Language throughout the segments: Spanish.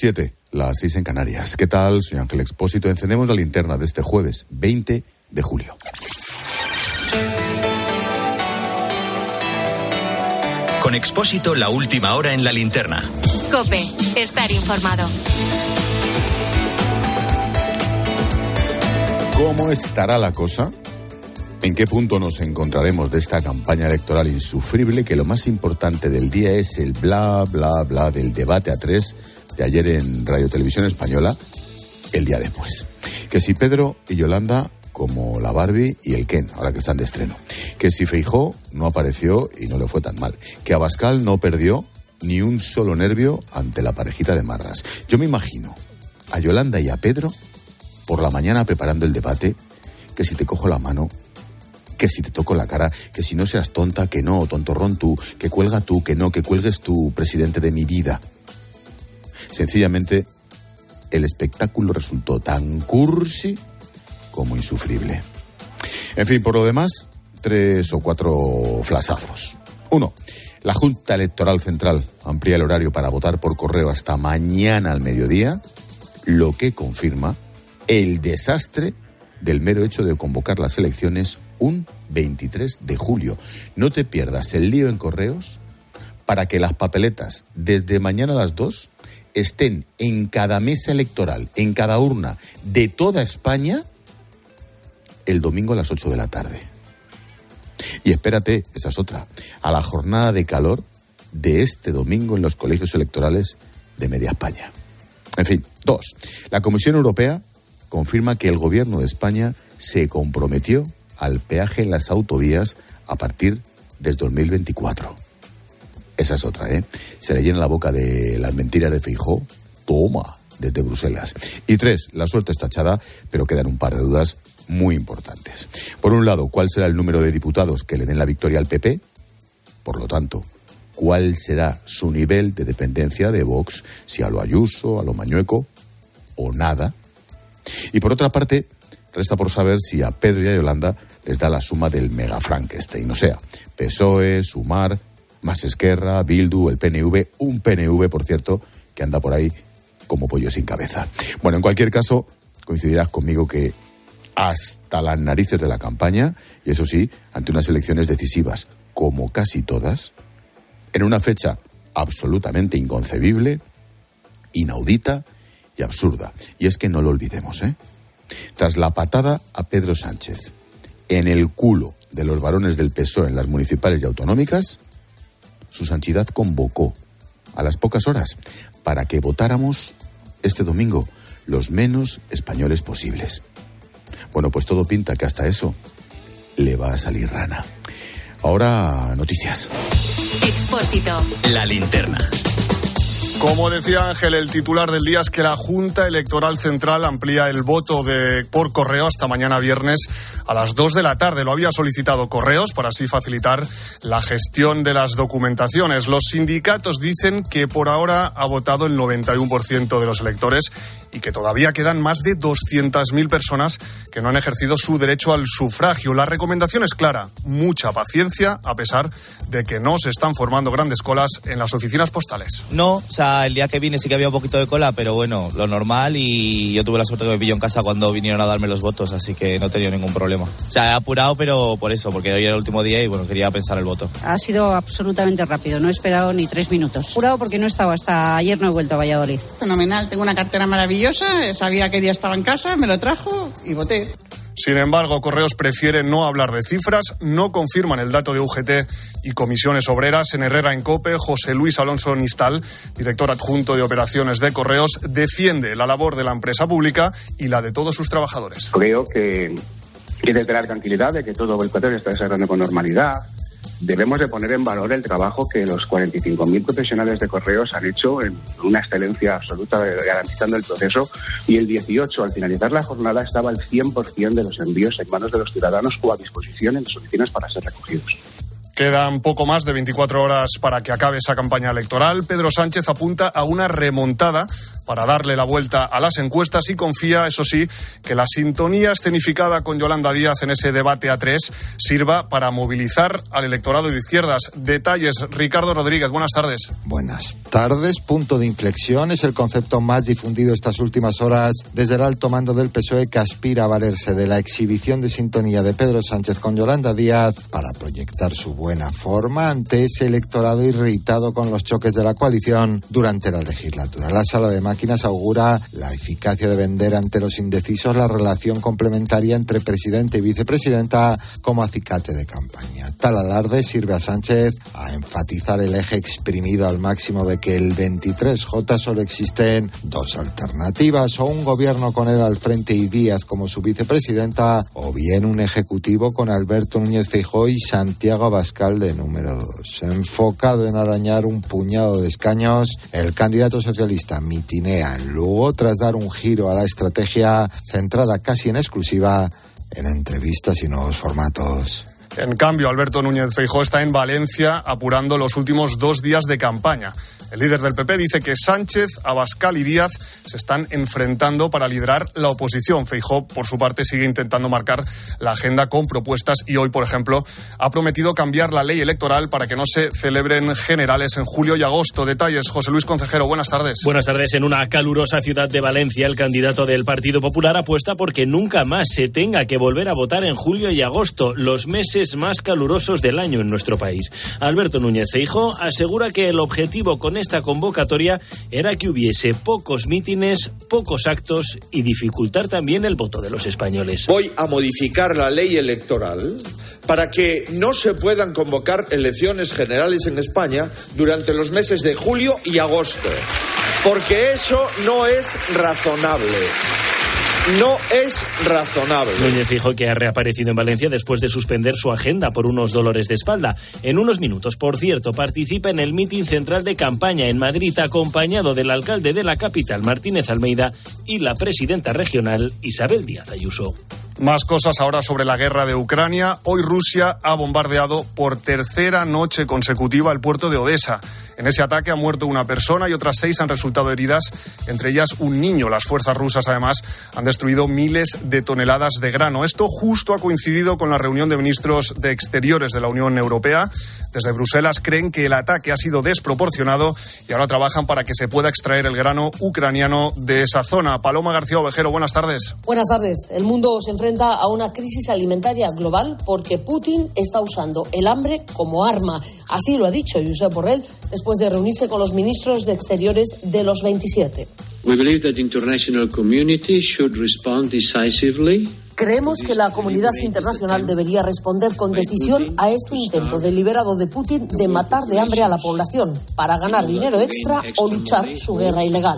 7, las 6 en Canarias. ¿Qué tal? Soy Ángel Expósito. Encendemos la linterna de este jueves 20 de julio. Con Expósito, la última hora en la linterna. COPE, estar informado. ¿Cómo estará la cosa? ¿En qué punto nos encontraremos de esta campaña electoral insufrible? Que lo más importante del día es el bla, bla, bla del debate a 3 de ayer en Radio Televisión Española, el día después. Que si Pedro y Yolanda, como la Barbie y el Ken, ahora que están de estreno. Que si Feijóo no apareció y no le fue tan mal. Que Abascal no perdió ni un solo nervio ante la parejita de marras. Yo me imagino a Yolanda y a Pedro por la mañana preparando el debate, que si te cojo la mano, que si te toco la cara, que si no seas tonta, que no, tontorrón tú, que cuelga tú, que no, que cuelgues tú, presidente de mi vida. Sencillamente, el espectáculo resultó tan cursi como insufrible. En fin, por lo demás, 3 o 4 flasazos. 1. La Junta Electoral Central amplía el horario para votar por correo hasta mañana al mediodía, lo que confirma el desastre del mero hecho de convocar las elecciones un 23 de julio. No te pierdas el lío en correos para que las papeletas desde mañana a las 2 estén en cada mesa electoral, en cada urna de toda España, el domingo a las 8 de la tarde. Y espérate, esa es otra, a la jornada de calor de este domingo en los colegios electorales de media España. En fin, 2. La Comisión Europea confirma que el gobierno de España se comprometió al peaje en las autovías a partir de 2024. Esa es otra, ¿eh? Se le llena la boca de las mentiras de Feijóo. Toma, desde Bruselas. Y 3, la suerte está echada, pero quedan un par de dudas muy importantes. Por un lado, ¿cuál será el número de diputados que le den la victoria al PP? Por lo tanto, ¿cuál será su nivel de dependencia de Vox? Si a lo Ayuso, a lo Mañueco o nada. Y por otra parte, resta por saber si a Pedro y a Yolanda les da la suma del mega Frankenstein, o sea, PSOE, Sumar, más Esquerra, Bildu, el PNV, un PNV, por cierto, que anda por ahí como pollo sin cabeza. Bueno, en cualquier caso, coincidirás conmigo que hasta las narices de la campaña, y eso sí, ante unas elecciones decisivas, como casi todas, en una fecha absolutamente inconcebible, inaudita y absurda. Y es que no lo olvidemos, ¿eh? Tras la patada a Pedro Sánchez en el culo de los varones del PSOE en las municipales y autonómicas, su santidad convocó a las pocas horas para que votáramos este domingo los menos españoles posibles. Bueno, pues todo pinta que hasta eso le va a salir rana. Ahora, noticias. Expósito. La linterna. Como decía Ángel, el titular del día es que la Junta Electoral Central amplía el voto por correo hasta mañana viernes a las 2 de la tarde. Lo había solicitado Correos para así facilitar la gestión de las documentaciones. Los sindicatos dicen que por ahora ha votado el 91% de los electores y que todavía quedan más de 200.000 personas que no han ejercido su derecho al sufragio. La recomendación es clara: mucha paciencia, a pesar de que no se están formando grandes colas en las oficinas postales. No, o sea, el día que vine sí que había un poquito de cola, pero bueno, lo normal, y yo tuve la suerte que me pilló en casa cuando vinieron a darme los votos, así que no he tenido ningún problema. O sea, he apurado, pero por eso, porque hoy era el último día y bueno, quería pensar el voto. Ha sido absolutamente rápido, no he esperado ni 3 minutos. Apurado porque no estaba, hasta ayer no he vuelto a Valladolid. Fenomenal, tengo una cartera maravillosa, sabía qué día estaba en casa, me lo trajo y voté. Sin embargo, Correos prefiere no hablar de cifras, no confirman el dato de UGT y Comisiones Obreras. En Herrera en COPE, José Luis Alonso Nistal, director adjunto de operaciones de Correos, defiende la labor de la empresa pública y la de todos sus trabajadores. Creo que desde la tranquilidad de que todo el patrón está desarrollando con normalidad, debemos de poner en valor el trabajo que los 45.000 profesionales de Correos han hecho en una excelencia absoluta, garantizando el proceso, y el 18, al finalizar la jornada, estaba el 100% de los envíos en manos de los ciudadanos o a disposición en las oficinas para ser recogidos. Quedan poco más de 24 horas para que acabe esa campaña electoral. Pedro Sánchez apunta a una remontada para darle la vuelta a las encuestas y confía, eso sí, que la sintonía escenificada con Yolanda Díaz en ese debate a 3 sirva para movilizar al electorado de izquierdas. Detalles, Ricardo Rodríguez, buenas tardes. Buenas tardes. Punto de inflexión es el concepto más difundido estas últimas horas desde el alto mando del PSOE, que aspira a valerse de la exhibición de sintonía de Pedro Sánchez con Yolanda Díaz para proyectar su buena forma ante ese electorado irritado con los choques de la coalición durante la legislatura. La sala de máquinas augura la eficacia de vender ante los indecisos la relación complementaria entre presidente y vicepresidenta como acicate de campaña. Tal alarde sirve a Sánchez a enfatizar el eje exprimido al máximo de que el 23J solo existen dos alternativas: o un gobierno con él al frente y Díaz como su vicepresidenta, o bien un ejecutivo con Alberto Núñez Feijóo y Santiago Abascal de número 2. Enfocado en arañar un puñado de escaños, el candidato socialista mitinea en Lugo tras dar un giro a la estrategia centrada casi en exclusiva en entrevistas y nuevos formatos. En cambio, Alberto Núñez Feijóo está en Valencia apurando los últimos 2 días de campaña. El líder del PP dice que Sánchez, Abascal y Díaz se están enfrentando para liderar la oposición. Feijóo, por su parte, sigue intentando marcar la agenda con propuestas y hoy, por ejemplo, ha prometido cambiar la ley electoral para que no se celebren generales en julio y agosto. Detalles, José Luis Concejero, buenas tardes. Buenas tardes. En una calurosa ciudad de Valencia, el candidato del Partido Popular apuesta porque nunca más se tenga que volver a votar en julio y agosto, los meses más calurosos del año en nuestro país. Alberto Núñez Feijóo asegura que el objetivo con esta convocatoria era que hubiese pocos mítines, pocos actos y dificultar también el voto de los españoles. Voy a modificar la ley electoral para que no se puedan convocar elecciones generales en España durante los meses de julio y agosto, porque eso no es razonable. No es razonable. Núñez Feijóo, que ha reaparecido en Valencia después de suspender su agenda por unos dolores de espalda. En unos minutos, por cierto, participa en el mitin central de campaña en Madrid, acompañado del alcalde de la capital, Martínez Almeida, y la presidenta regional, Isabel Díaz Ayuso. Más cosas ahora sobre la guerra de Ucrania. Hoy Rusia ha bombardeado por tercera noche consecutiva el puerto de Odesa. En ese ataque ha muerto una persona y otras 6 han resultado heridas, entre ellas un niño. Las fuerzas rusas, además, han destruido miles de toneladas de grano. Esto justo ha coincidido con la reunión de ministros de Exteriores de la Unión Europea. Desde Bruselas creen que el ataque ha sido desproporcionado y ahora trabajan para que se pueda extraer el grano ucraniano de esa zona. Paloma García Ovejero, buenas tardes. Buenas tardes. El mundo se enfrenta a una crisis alimentaria global porque Putin está usando el hambre como arma. Así lo ha dicho Josep Borrell después de reunirse con los ministros de Exteriores de los 27. We believe that the international community should respond decisively. Creemos que la comunidad internacional debería responder con decisión a este intento deliberado de Putin de matar de hambre a la población para ganar dinero extra o luchar su guerra ilegal.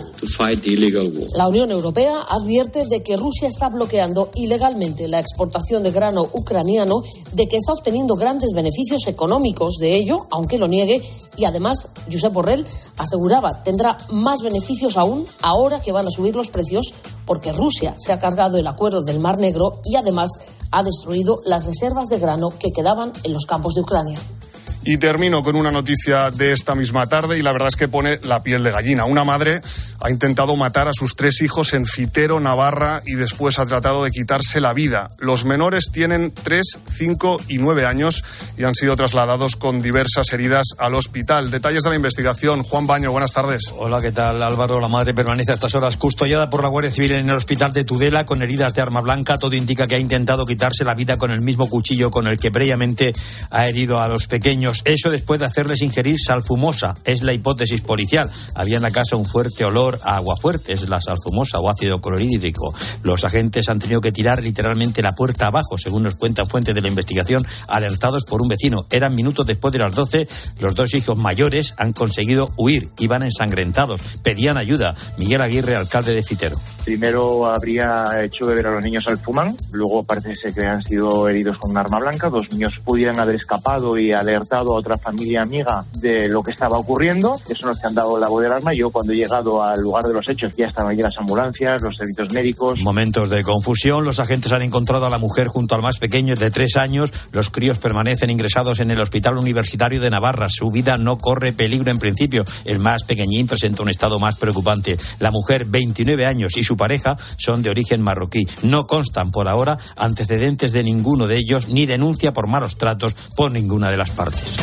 La Unión Europea advierte de que Rusia está bloqueando ilegalmente la exportación de grano ucraniano, de que está obteniendo grandes beneficios económicos de ello, aunque lo niegue, y además Josep Borrell aseguraba tendrá más beneficios aún ahora que van a subir los precios porque Rusia se ha cargado el acuerdo del Mar Negro y además ha destruido las reservas de grano que quedaban en los campos de Ucrania. Y termino con una noticia de esta misma tarde y la verdad es que pone la piel de gallina. Una madre ha intentado matar a sus 3 hijos en Fitero, Navarra, y después ha tratado de quitarse la vida. Los menores tienen 3, 5 y 9 años y han sido trasladados con diversas heridas al hospital. Detalles de la investigación. Juan Baño, buenas tardes. Hola, ¿qué tal, Álvaro? La madre permanece a estas horas custodiada por la Guardia Civil en el hospital de Tudela con heridas de arma blanca. Todo indica que ha intentado quitarse la vida con el mismo cuchillo con el que previamente ha herido a los pequeños. Eso después de hacerles ingerir sal fumosa. Es la hipótesis policial. Había en la casa un fuerte olor a agua fuerte. Es la sal fumosa o ácido clorhídrico. Los agentes han tenido que tirar literalmente la puerta abajo, según nos cuentan fuentes de la investigación, alertados por un vecino. Eran minutos después de las 12. Los 2 hijos mayores han conseguido huir. Iban ensangrentados. Pedían ayuda. Miguel Aguirre, alcalde de Fitero. Primero habría hecho beber a los niños al fumán, luego parece ser que han sido heridos con un arma blanca. 2 niños pudieran haber escapado y alertado a otra familia amiga de lo que estaba ocurriendo. Eso nos han dado la voz del arma. Yo cuando he llegado al lugar de los hechos ya estaban allí las ambulancias, los servicios médicos. Momentos de confusión. Los agentes han encontrado a la mujer junto al más pequeño, de 3 años. Los críos permanecen ingresados en el Hospital Universitario de Navarra. Su vida no corre peligro en principio. El más pequeñín presenta un estado más preocupante. La mujer, 29 años, y su pareja son de origen marroquí. No constan por ahora antecedentes de ninguno de ellos ni denuncia por malos tratos por ninguna de las partes.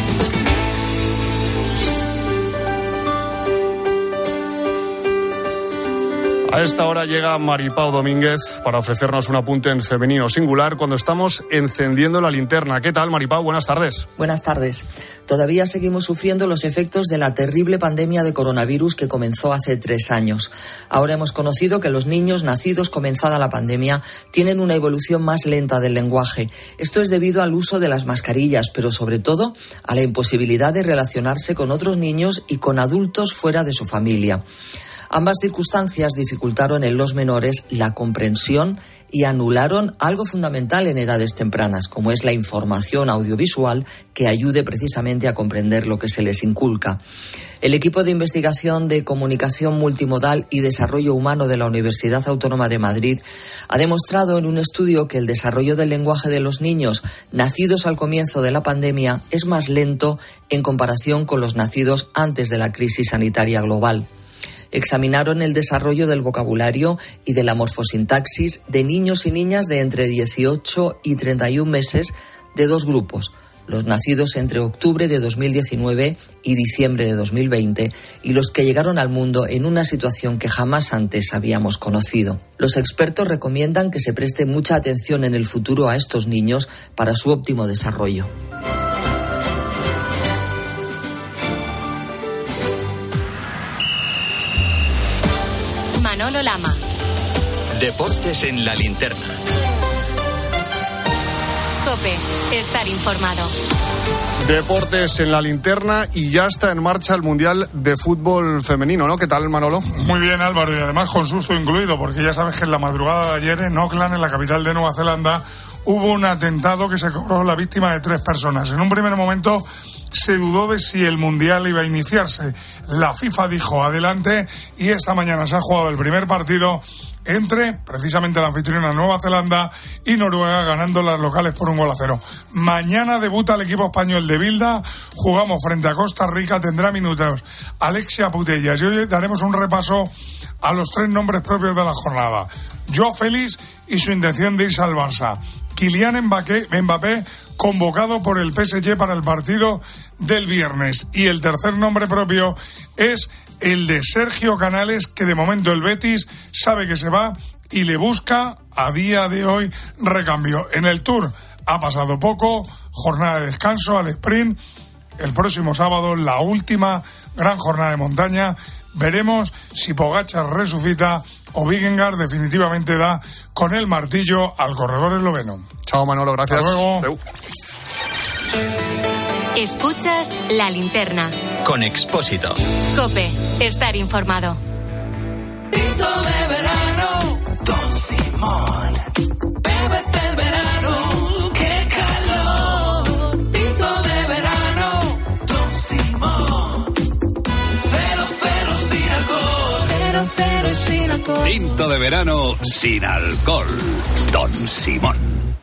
A esta hora llega Maripau Domínguez para ofrecernos un apunte en femenino singular cuando estamos encendiendo la linterna. ¿Qué tal, Maripau? Buenas tardes. Buenas tardes. Todavía seguimos sufriendo los efectos de la terrible pandemia de coronavirus que comenzó hace 3 años. Ahora hemos conocido que los niños nacidos comenzada la pandemia tienen una evolución más lenta del lenguaje. Esto es debido al uso de las mascarillas, pero sobre todo a la imposibilidad de relacionarse con otros niños y con adultos fuera de su familia. Ambas circunstancias dificultaron en los menores la comprensión y anularon algo fundamental en edades tempranas, como es la información audiovisual que ayude precisamente a comprender lo que se les inculca. El equipo de investigación de comunicación multimodal y desarrollo humano de la Universidad Autónoma de Madrid ha demostrado en un estudio que el desarrollo del lenguaje de los niños nacidos al comienzo de la pandemia es más lento en comparación con los nacidos antes de la crisis sanitaria global. Examinaron el desarrollo del vocabulario y de la morfosintaxis de niños y niñas de entre 18 y 31 meses de 2 grupos, los nacidos entre octubre de 2019 y diciembre de 2020 y los que llegaron al mundo en una situación que jamás antes habíamos conocido. Los expertos recomiendan que se preste mucha atención en el futuro a estos niños para su óptimo desarrollo. Manolo Lama. Deportes en la linterna. COPE, estar informado. Deportes en la linterna y ya está en marcha el Mundial de Fútbol Femenino, ¿no? ¿Qué tal, Manolo? Muy bien, Álvaro, y además con susto incluido, porque ya sabes que en la madrugada de ayer en Auckland, en la capital de Nueva Zelanda, hubo un atentado que se cobró la víctima de 3 personas. En un primer momento se dudó de si el Mundial iba a iniciarse. La FIFA dijo adelante y esta mañana se ha jugado el primer partido entre precisamente la anfitriona Nueva Zelanda y Noruega, ganando las locales por 1-0. Mañana debuta el equipo español de Bilda, jugamos frente a Costa Rica, tendrá minutos Alexia Putellas y hoy daremos un repaso a los 3 nombres propios de la jornada. Joao Félix y su intención de irse al Barça. Kylian Mbappé convocado por el PSG para el partido del viernes. Y el tercer nombre propio es el de Sergio Canales, que de momento el Betis sabe que se va y le busca a día de hoy recambio. En el Tour ha pasado poco, jornada de descanso al sprint. El próximo sábado, la última gran jornada de montaña. Veremos si Pogačar resucita o Vingegaard definitivamente da con el martillo al corredor esloveno. Chao, Manolo, gracias. Hasta luego. Escuchas La Linterna. Con Expósito. COPE, estar informado. Tinto de verano, Don Simón. Bébete el verano, qué calor. Tinto de verano, Don Simón. Cero sin alcohol. Cero sin alcohol. Tinto de verano sin alcohol. Don Simón.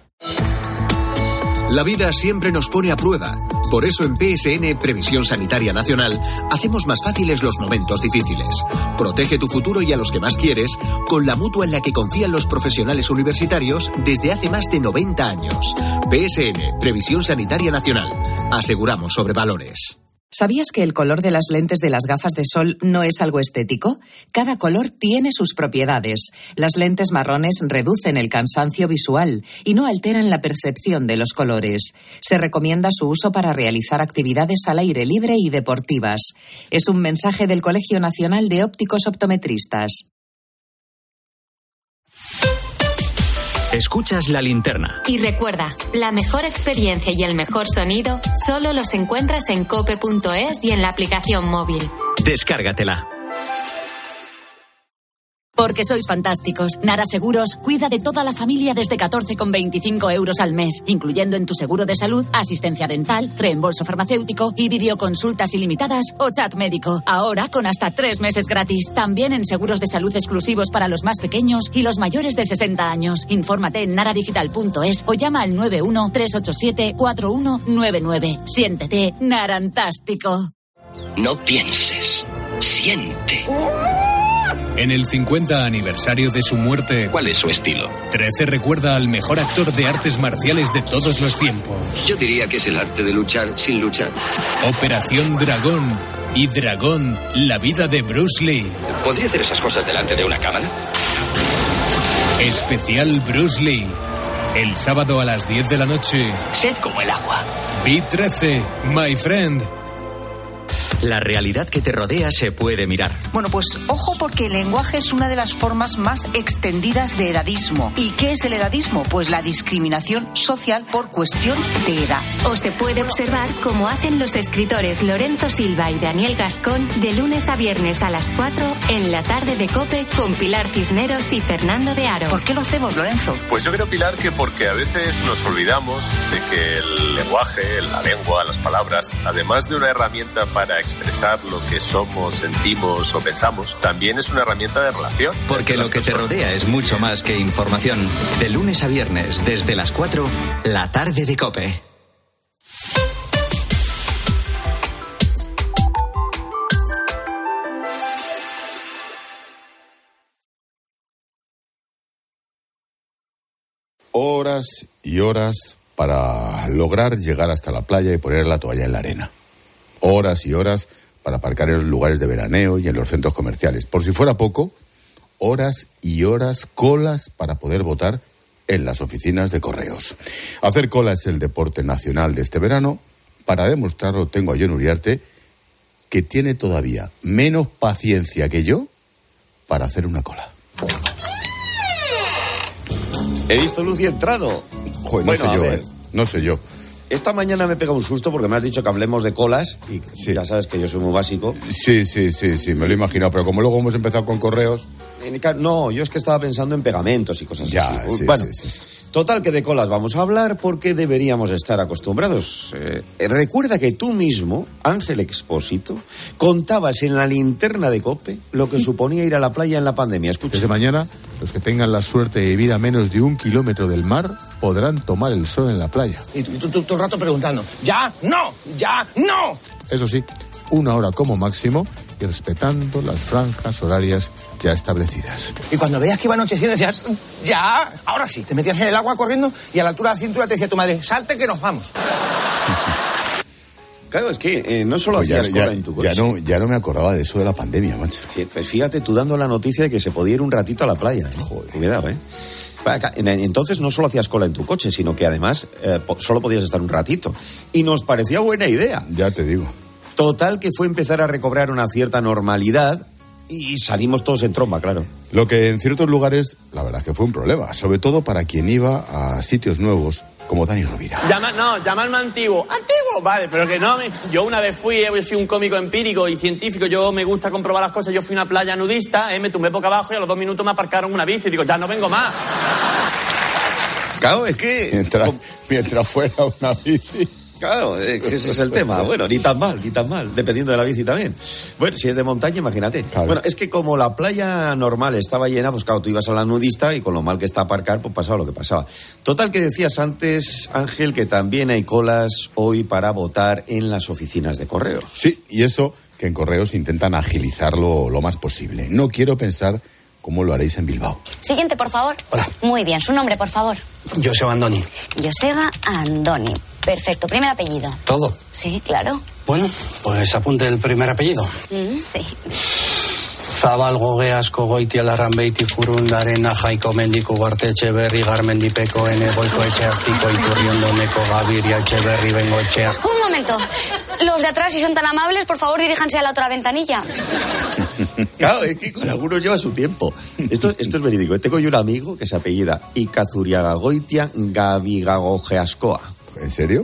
La vida siempre nos pone a prueba. Por eso en PSN, Previsión Sanitaria Nacional, hacemos más fáciles los momentos difíciles. Protege tu futuro y a los que más quieres con la mutua en la que confían los profesionales universitarios desde hace más de 90 años. PSN, Previsión Sanitaria Nacional. Aseguramos sobre valores. ¿Sabías que el color de las lentes de las gafas de sol no es algo estético? Cada color tiene sus propiedades. Las lentes marrones reducen el cansancio visual y no alteran la percepción de los colores. Se recomienda su uso para realizar actividades al aire libre y deportivas. Es un mensaje del Colegio Nacional de Ópticos Optometristas. Escuchas La Linterna. Y recuerda, la mejor experiencia y el mejor sonido solo los encuentras en cope.es y en la aplicación móvil. Descárgatela. Porque sois fantásticos. Nara Seguros cuida de toda la familia desde 14,25 euros al mes, incluyendo en tu seguro de salud, asistencia dental, reembolso farmacéutico y videoconsultas ilimitadas o chat médico. Ahora con hasta 3 meses gratis. También en seguros de salud exclusivos para los más pequeños y los mayores de 60 años. Infórmate en naradigital.es o llama al 91-387-4199. Siéntete narantástico. No pienses, siente. En el 50 aniversario de su muerte, ¿cuál es su estilo? 13 recuerda al mejor actor de artes marciales de todos los tiempos. Yo diría que es el arte de luchar sin luchar. Operación Dragón y Dragón, la vida de Bruce Lee. ¿Podría hacer esas cosas delante de una cámara? Especial Bruce Lee. El sábado a las 10 de la noche. Sed como el agua. B13, my friend. La realidad que te rodea se puede mirar. Bueno, pues ojo, porque el lenguaje es una de las formas más extendidas de edadismo. ¿Y qué es el edadismo? Pues la discriminación social por cuestión de edad. O se puede observar como hacen los escritores Lorenzo Silva y Daniel Gascón de lunes a viernes a las 4 en la tarde de COPE con Pilar Cisneros y Fernando de Aro. ¿Por qué lo hacemos, Lorenzo? Pues yo creo, Pilar, que porque a veces nos olvidamos de que el lenguaje, la lengua, las palabras, además de una herramienta para expresar lo que somos, sentimos o pensamos, también es una herramienta de relación. Porque lo que te rodea es mucho más que información. De lunes a viernes, desde las 4, la tarde de COPE. Horas y horas para lograr llegar hasta la playa y poner la toalla en la arena. Horas y horas para aparcar en los lugares de veraneo y en los centros comerciales. Por si fuera poco, horas y horas, colas para poder votar en las oficinas de correos. Hacer cola es el deporte nacional de este verano. Para demostrarlo tengo a Jon Uriarte, que tiene todavía menos paciencia que yo para hacer una cola. He visto luz y he entrado. Joder, no sé yo, no sé yo. Esta mañana me he pegado un susto porque me has dicho que hablemos de colas y sí. Ya sabes que yo soy muy básico. Sí, me lo he imaginado, pero como luego hemos empezado con correos... No, yo es que estaba pensando en pegamentos y cosas así. Sí, bueno, sí. Total, que de colas vamos a hablar porque deberíamos estar acostumbrados. Recuerda que tú mismo, Ángel Expósito, contabas en la linterna de COPE lo que suponía ir a la playa en la pandemia. Escucha. Desde mañana, los que tengan la suerte de vivir a menos de 1 kilómetro del mar podrán tomar el sol en la playa. Y tú todo el rato preguntando, ¡ya! ¡No! ¡Ya! ¡No! Eso sí, 1 hora como máximo y respetando las franjas horarias ya establecidas. Y cuando veías que iba anocheciendo decías, ¡ya! Ahora sí, te metías en el agua corriendo y a la altura de la cintura te decía tu madre, ¡salte que nos vamos! Claro, es que no solo hacías cola en tu coche. Ya no me acordaba de eso de la pandemia, macho. Sí, pues fíjate, tú dando la noticia de que se podía ir un ratito a la playa. Joder, cuidado, Entonces no solo hacías cola en tu coche, sino que además solo podías estar un ratito. Y nos parecía buena idea. Ya te digo. Total, que fue empezar a recobrar una cierta normalidad y salimos todos en tromba, claro. Lo que en ciertos lugares, la verdad es que fue un problema, sobre todo para quien iba a sitios nuevos, como Dani Rovira. Llamarme antiguo. ¿Antiguo? Vale, pero que no. Yo una vez yo soy un cómico empírico y científico, yo me gusta comprobar las cosas. Yo fui a una playa nudista, me tumbé boca abajo y a los 2 minutos me aparcaron una bici. Digo, ya no vengo más. Claro, es que... Mientras fuera una bici... Claro, ese es el tema. Bueno, ni tan mal, dependiendo de la bici también. Bueno, si es de montaña, imagínate. Claro. Bueno, es que como la playa normal estaba llena, pues claro, tú ibas a la nudista y con lo mal que está aparcar, pues pasaba lo que pasaba. Total, que decías antes, Ángel, que también hay colas hoy para votar en las oficinas de correos. Sí, y eso que en correos intentan agilizarlo lo más posible. No quiero pensar cómo lo haréis en Bilbao. Siguiente, por favor. Hola. Muy bien, su nombre, por favor. Joseba Andoni. Joseba Andoni. Perfecto, primer apellido. ¿Todo? Sí, claro. Bueno, pues apunte el primer apellido. Sí. Zabal, Gogeasko, Goitia, Larranbeiti, Furundarena, Jaiko, Mendiku, Guarteche, Berri, Garmendipeko, Ene, Boiko, Echeazpiko, Iturriondo, Neko, Gaviria, Echeverri, Bengoechea. Un momento. Los de atrás, si son tan amables, por favor, diríjanse a la otra ventanilla. Claro, es que con algunos lleva su tiempo. Esto es verídico. Tengo yo un amigo que se apellida Ikazuriaga Goitia Gavigagogeaskoa. ¿En serio?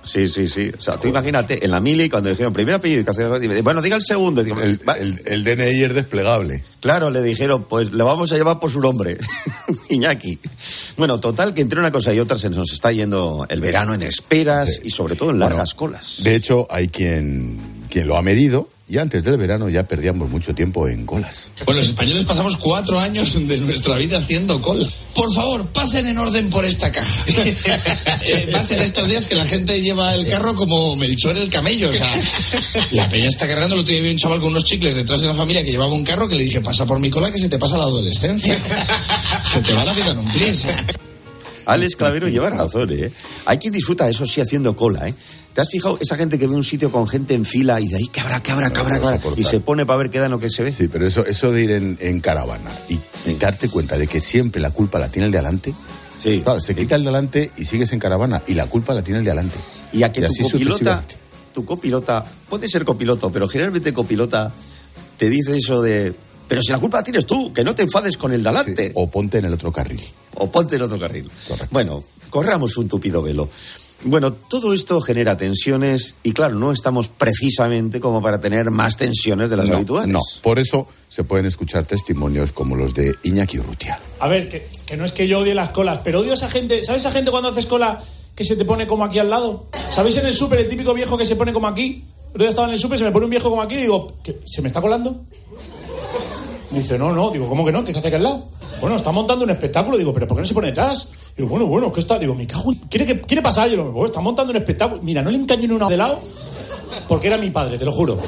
Sí. O sea, tú imagínate, en la mili, cuando dijeron primer apellido, bueno, diga el segundo. Digo, el DNI es desplegable. Claro, le dijeron, pues le vamos a llevar por su nombre, Iñaki. Bueno, total, que entre una cosa y otra se nos está yendo el verano en esperas y sobre todo en largas colas. De hecho, hay quien lo ha medido. Y antes del verano ya perdíamos mucho tiempo en colas. Bueno, los españoles pasamos 4 años de nuestra vida haciendo cola. Por favor, pasen en orden por esta caja. Más en estos días que la gente lleva el carro como Melchor el camello. O sea, la peña está cargando. El otro día vi un chaval con unos chicles detrás de una familia que llevaba un carro que le dije, pasa por mi cola que se te pasa la adolescencia. Se te va la vida en un plis. Alex Clavero lleva razón, ¿eh? Hay quien disfruta, eso sí, haciendo cola, ¿eh? ¿Te has fijado esa gente que ve un sitio con gente en fila y de ahí que habrá, y se pone para ver qué da lo que se ve? Sí, pero eso de ir en caravana y darte cuenta de que siempre la culpa la tiene el de adelante. Sí. Claro, se quita el de adelante y sigues en caravana y la culpa la tiene el de adelante. Y a que tu copilota, puede ser copiloto, pero generalmente copilota te dice eso de, pero si la culpa la tienes tú, que no te enfades con el de adelante. Sí, o ponte en el otro carril. Correcto. Bueno, corramos un tupido velo. Bueno, todo esto genera tensiones y claro, no estamos precisamente como para tener más tensiones de las habituales. No, por eso se pueden escuchar testimonios como los de Iñaki Urrutia. A ver, que no es que yo odie las colas, pero odio a esa gente. ¿Sabes esa gente cuando haces cola que se te pone como aquí al lado? ¿Sabéis en el súper el típico viejo que se pone como aquí? Yo estaba en el súper, se me pone un viejo como aquí y digo, ¿se me está colando? Me dice, no, digo, ¿cómo que no? ¿Qué se hace aquí al lado? Bueno, está montando un espectáculo. Digo, ¿pero por qué no se pone detrás? Digo, bueno, ¿qué está? Digo, me cago en... ¿Quiere pasar? Yo digo, está montando un espectáculo. Mira, no le encañé ni una de lado porque era mi padre, te lo juro.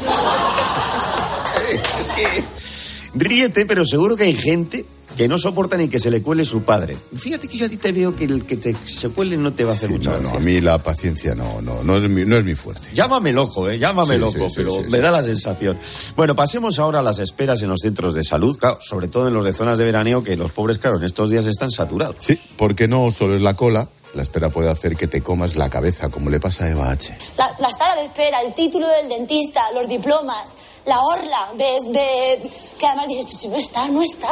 Es que ríete, pero seguro que hay gente que no soporta ni que se le cuele su padre. Fíjate que yo a ti te veo que el que se cuele no te va a hacer mucha gracia. No, a mí la paciencia no es mi fuerte. Llámame loco, pero me da la sensación. Bueno, pasemos ahora a las esperas en los centros de salud, claro, sobre todo en los de zonas de veraneo, que los pobres, claro, en estos días están saturados. Sí, porque no solo es la cola, la espera puede hacer que te comas la cabeza, como le pasa a Eva H. La sala de espera, el título del dentista, los diplomas, la orla que además dices, pues si no está.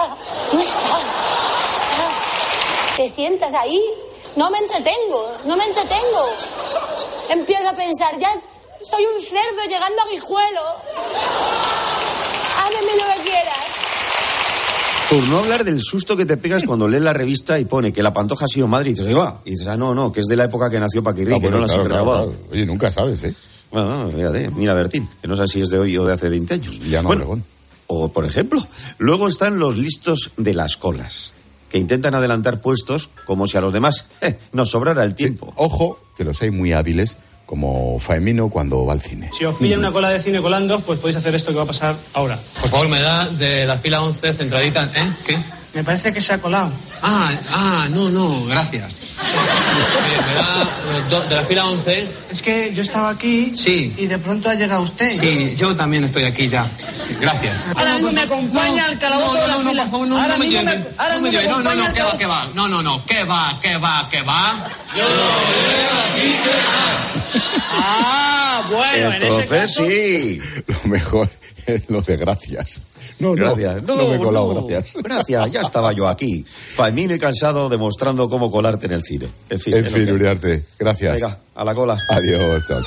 Te sientas ahí, no me entretengo. Empiezo a pensar, ya soy un cerdo llegando a Guijuelo. Háblame lo que quieras. Por no hablar del susto que te pegas cuando lees la revista y pone que la Pantoja ha sido madre y dices, y dices, no, que es de la época que nació Paquirri, que no la han renovado. Claro. Oye, nunca sabes, ¿eh? Bueno, fíjate, mira Bertín, que no sé si es de hoy o de hace 20 años. Ya no, bueno, o, por ejemplo, luego están los listos de las colas, que intentan adelantar puestos como si a los demás nos sobrara el tiempo. Sí, ojo, que los hay muy hábiles, como Faemino cuando va al cine. Si os pillan una cola de cine colando, pues podéis hacer esto que va a pasar ahora. Por favor, me da de la fila 11 centradita, ¿eh? ¿Qué? Me parece que se ha colado. No, gracias. Me da de la fila 11. Es que yo estaba aquí. Sí. Y de pronto ha llegado usted. Sí, yo también estoy aquí ya. Sí, gracias. Ahora mismo me acompaña al calabozo de la fila. Por favor, no me lleven. No, ¿qué va? Yo veo aquí que va. Bueno, entonces, en ese caso... sí. Lo mejor es lo de gracias. Gracias. No me he colado, gracias. Gracias, ya estaba yo aquí. Faemino y cansado demostrando cómo colarte en el cine. En fin, Uriarte. Gracias. Venga, a la cola. Adiós, chao.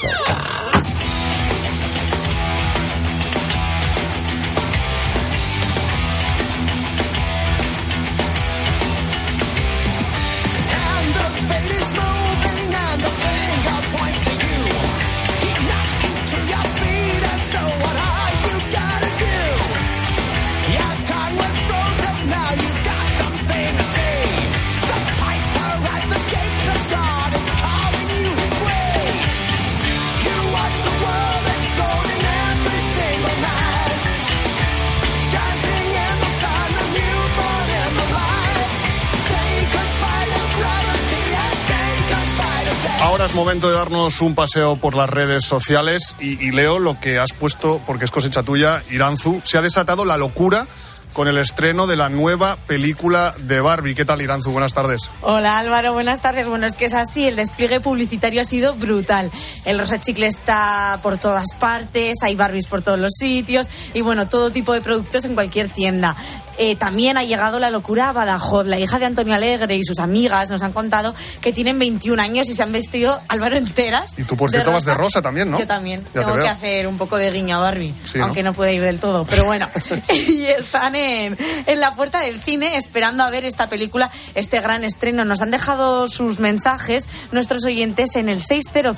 Ahora es momento de darnos un paseo por las redes sociales y leo lo que has puesto, porque es cosecha tuya, Iranzu. Se ha desatado la locura con el estreno de la nueva película de Barbie. ¿Qué tal, Iranzu? Buenas tardes. Hola, Álvaro, buenas tardes. Bueno, es que es así, el despliegue publicitario ha sido brutal. El Rosa Chicle está por todas partes, hay Barbies por todos los sitios y, bueno, todo tipo de productos en cualquier tienda. También ha llegado la locura a Badajoz. La hija de Antonio Alegre y sus amigas nos han contado que tienen 21 años y se han vestido, Álvaro, enteras. Y tú, por cierto, vas de rosa también, ¿no? Yo también. Ya Tengo que hacer un poco de guiño a Barbie, sí, aunque no puede ir del todo, pero bueno. Y están en la puerta del cine esperando a ver esta película, este gran estreno. Nos han dejado sus mensajes nuestros oyentes en el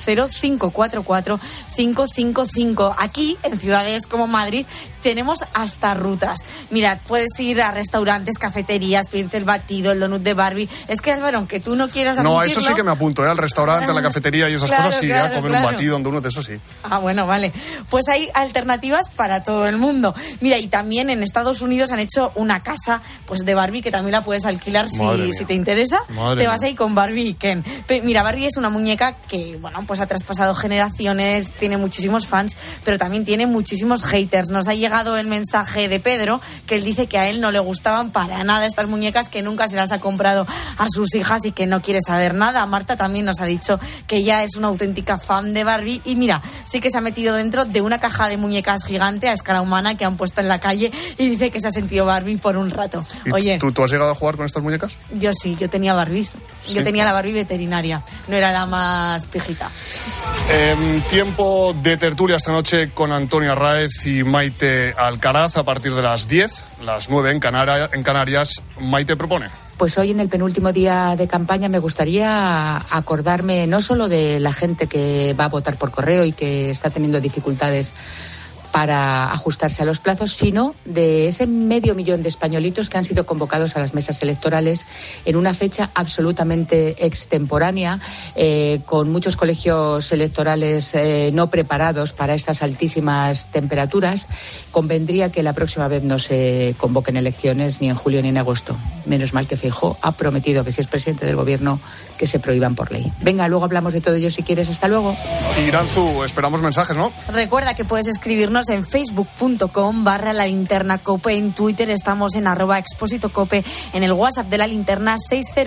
600-544-555. Aquí, en ciudades como Madrid, tenemos hasta rutas. Mirad, puedes ir a restaurantes, cafeterías, pedirte el batido, el donut de Barbie. Es que, Álvaro, aunque tú no quieras admitirlo... No, eso sí que me apunto, al restaurante, a la cafetería y esas cosas, sí, a comer un batido, un donut, eso sí. Ah, bueno, vale. Pues hay alternativas para todo el mundo. Mira, y también en Estados Unidos han hecho una casa pues de Barbie que también la puedes alquilar si te interesa. Te vas ahí con Barbie y Ken. Pero, mira, Barbie es una muñeca que, bueno, pues ha traspasado generaciones, tiene muchísimos fans, pero también tiene muchísimos haters. Nos ha llegado el mensaje de Pedro, que él dice que a él no le gustaban para nada estas muñecas, que nunca se las ha comprado a sus hijas y que no quiere saber nada. Marta también nos ha dicho que ella es una auténtica fan de Barbie y mira, sí que se ha metido dentro de una caja de muñecas gigante a escala humana que han puesto en la calle y dice que se ha sentido Barbie por un rato. Oye, ¿tú has llegado a jugar con estas muñecas? Yo sí, yo tenía Barbies. Sí. Yo tenía la Barbie veterinaria, no era la más pijita. Tiempo de tertulia esta noche con Antonio Arráez y Maite Alcaraz a partir de las 10, las 9 en Canarias. Maite propone. Pues hoy, en el penúltimo día de campaña, me gustaría acordarme no solo de la gente que va a votar por correo y que está teniendo dificultades para ajustarse a los plazos, sino de ese 500.000 de españolitos que han sido convocados a las mesas electorales en una fecha absolutamente extemporánea, con muchos colegios electorales no preparados para estas altísimas temperaturas. Convendría que la próxima vez no se convoquen elecciones ni en julio ni en agosto. Menos mal que Feijóo ha prometido que, si es presidente del gobierno, que se prohíban por ley. Venga, luego hablamos de todo ello si quieres. Hasta luego. Iranzu, esperamos mensajes, ¿no? Recuerda que puedes escribirnos en facebook.com/La Linterna Cope, en Twitter estamos en @ExpositoCope, en el WhatsApp de La Linterna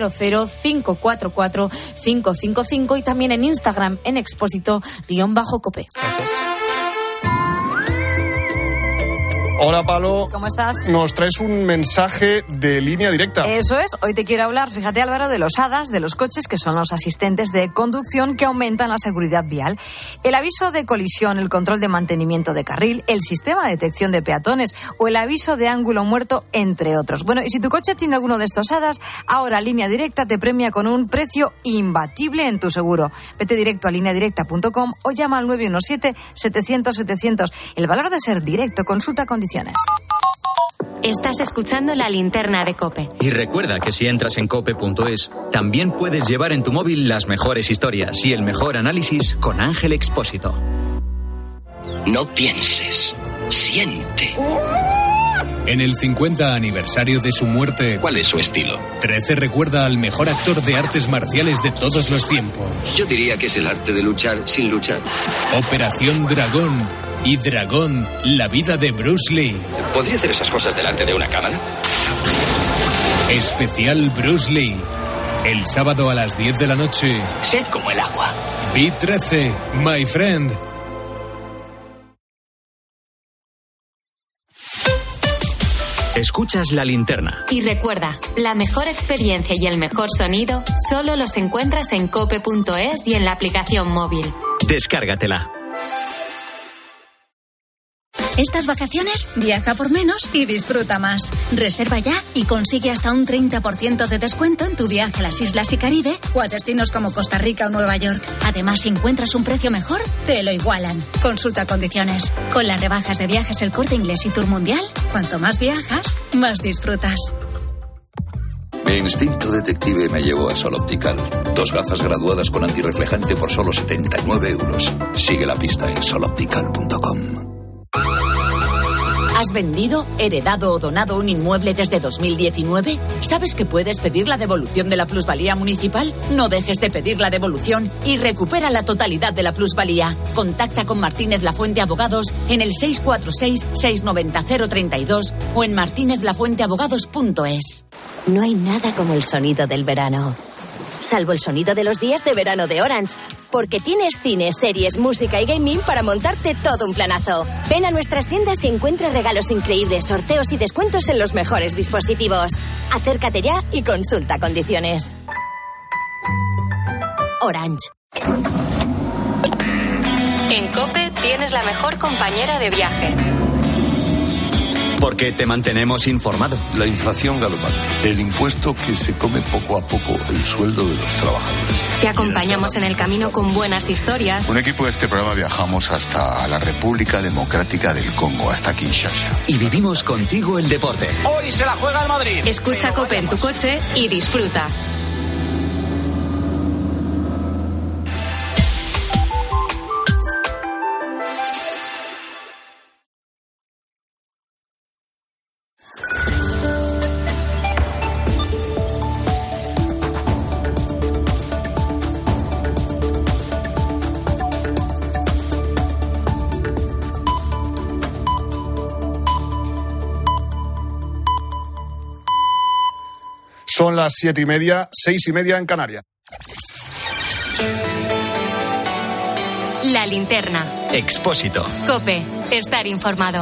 600-544-555 y también en Instagram en Expósito_Cope. Gracias. Hola, Palo. ¿Cómo estás? Nos traes un mensaje de Línea Directa. Eso es. Hoy te quiero hablar, fíjate, Álvaro, de los HADAS, de los coches, que son los asistentes de conducción que aumentan la seguridad vial. El aviso de colisión, el control de mantenimiento de carril, el sistema de detección de peatones o el aviso de ángulo muerto, entre otros. Bueno, y si tu coche tiene alguno de estos HADAS, ahora Línea Directa te premia con un precio imbatible en tu seguro. Vete directo a lineadirecta.com o llama al 917-700-700. El valor de ser directo, consulta condiciones. Estás escuchando La Linterna de COPE. Y recuerda que si entras en cope.es, también puedes llevar en tu móvil las mejores historias y el mejor análisis con Ángel Expósito. No pienses, siente. En el 50 aniversario de su muerte, ¿cuál es su estilo? 13 recuerda al mejor actor de artes marciales de todos los tiempos. Yo diría que es el arte de luchar sin luchar. Operación Dragón y Dragón, la vida de Bruce Lee. ¿Podría hacer esas cosas delante de una cámara? Especial Bruce Lee. El sábado a las 10 de la noche. Sed como el agua. B13, my friend. Escuchas La Linterna. Y recuerda, la mejor experiencia y el mejor sonido solo los encuentras en cope.es y en la aplicación móvil. Descárgatela. Estas vacaciones, viaja por menos y disfruta más. Reserva ya y consigue hasta un 30% de descuento en tu viaje a las Islas y Caribe o a destinos como Costa Rica o Nueva York. Además, si encuentras un precio mejor, te lo igualan. Consulta condiciones. Con las rebajas de Viajes El Corte Inglés y Tour Mundial, cuanto más viajas, más disfrutas. Mi instinto detective me llevó a Sol Optical. 2 gafas graduadas con antirreflejante por solo 79 euros. Sigue la pista en soloptical.com. ¿Has vendido, heredado o donado un inmueble desde 2019? ¿Sabes que puedes pedir la devolución de la plusvalía municipal? No dejes de pedir la devolución y recupera la totalidad de la plusvalía. Contacta con Martínez Lafuente Abogados en el 646-690-032 o en martinezlafuenteabogados.es. No hay nada como el sonido del verano. Salvo el sonido de los días de verano de Orange. porque tienes cine, series, música y gaming para montarte todo un planazo. Ven a nuestras tiendas y encuentra regalos increíbles, sorteos y descuentos en los mejores dispositivos. Acércate ya y consulta condiciones. Orange. En COPE tienes la mejor compañera de viaje. Porque te mantenemos informado. La inflación galopante. El impuesto que se come poco a poco el sueldo de los trabajadores. Te acompañamos en el camino con buenas historias. Un equipo de este programa viajamos hasta la República Democrática del Congo, hasta Kinshasa. Y vivimos contigo el deporte. Hoy se la juega el Madrid. Escucha COPE en tu coche y disfruta. Son las 7:30, 6:30 en Canarias. La linterna. Expósito. COPE. Estar informado.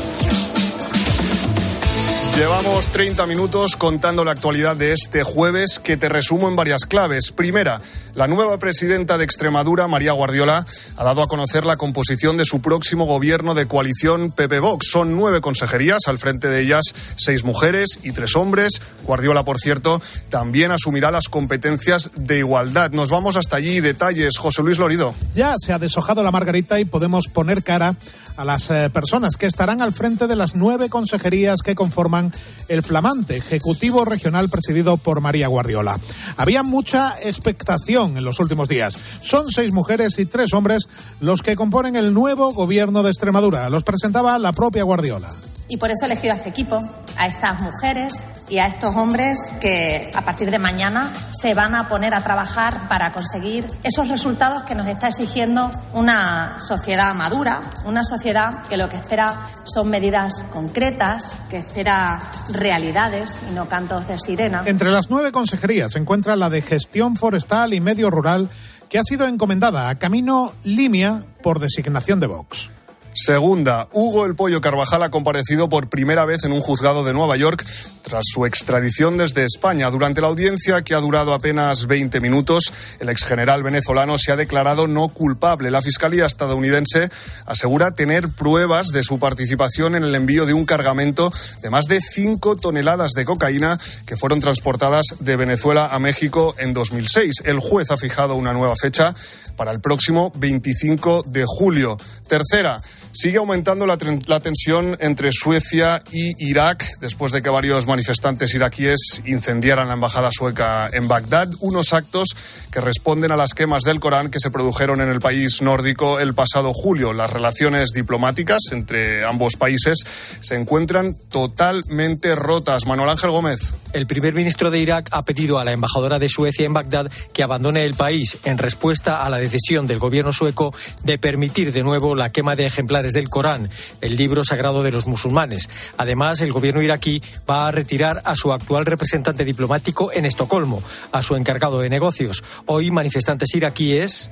Llevamos 30 minutos contando la actualidad de este jueves, que te resumo en varias claves. Primera, la nueva presidenta de Extremadura, María Guardiola, ha dado a conocer la composición de su próximo gobierno de coalición PP-Vox. Son 9 consejerías, al frente de ellas 6 mujeres y 3 hombres. Guardiola, por cierto, también asumirá las competencias de igualdad. Nos vamos hasta allí. Detalles, José Luis Lorido. Ya se ha deshojado la margarita y podemos poner cara a las personas que estarán al frente de las 9 consejerías que conforman el flamante Ejecutivo Regional presidido por María Guardiola. Había mucha expectación en los últimos días. Son 6 mujeres y 3 hombres los que componen el nuevo gobierno de Extremadura. Los presentaba la propia Guardiola. Y por eso he elegido a este equipo, a estas mujeres y a estos hombres que a partir de mañana se van a poner a trabajar para conseguir esos resultados que nos está exigiendo una sociedad madura, una sociedad que lo que espera son medidas concretas, que espera realidades y no cantos de sirena. Entre las 9 consejerías se encuentra la de Gestión Forestal y Medio Rural, que ha sido encomendada a Camino Limia por designación de Vox. Segunda, Hugo El Pollo Carvajal ha comparecido por primera vez en un juzgado de Nueva York tras su extradición desde España. Durante la audiencia, que ha durado apenas 20 minutos, el exgeneral venezolano se ha declarado no culpable. La Fiscalía estadounidense asegura tener pruebas de su participación en el envío de un cargamento de más de 5 toneladas de cocaína que fueron transportadas de Venezuela a México en 2006. El juez ha fijado una nueva fecha para el próximo 25 de julio. Tercera, sigue aumentando la tensión entre Suecia y Irak después de que varios manifestantes iraquíes incendiaran la embajada sueca en Bagdad, unos actos que responden a las quemas del Corán que se produjeron en el país nórdico el pasado julio. Las relaciones diplomáticas entre ambos países se encuentran totalmente rotas. Manuel Ángel Gómez. El primer ministro de Irak ha pedido a la embajadora de Suecia en Bagdad que abandone el país en respuesta a la decisión del gobierno sueco de permitir de nuevo la quema de ejemplares del Corán, el libro sagrado de los musulmanes. Además, el gobierno iraquí va a retirar a su actual representante diplomático en Estocolmo, a su encargado de negocios. Hoy, manifestantes iraquíes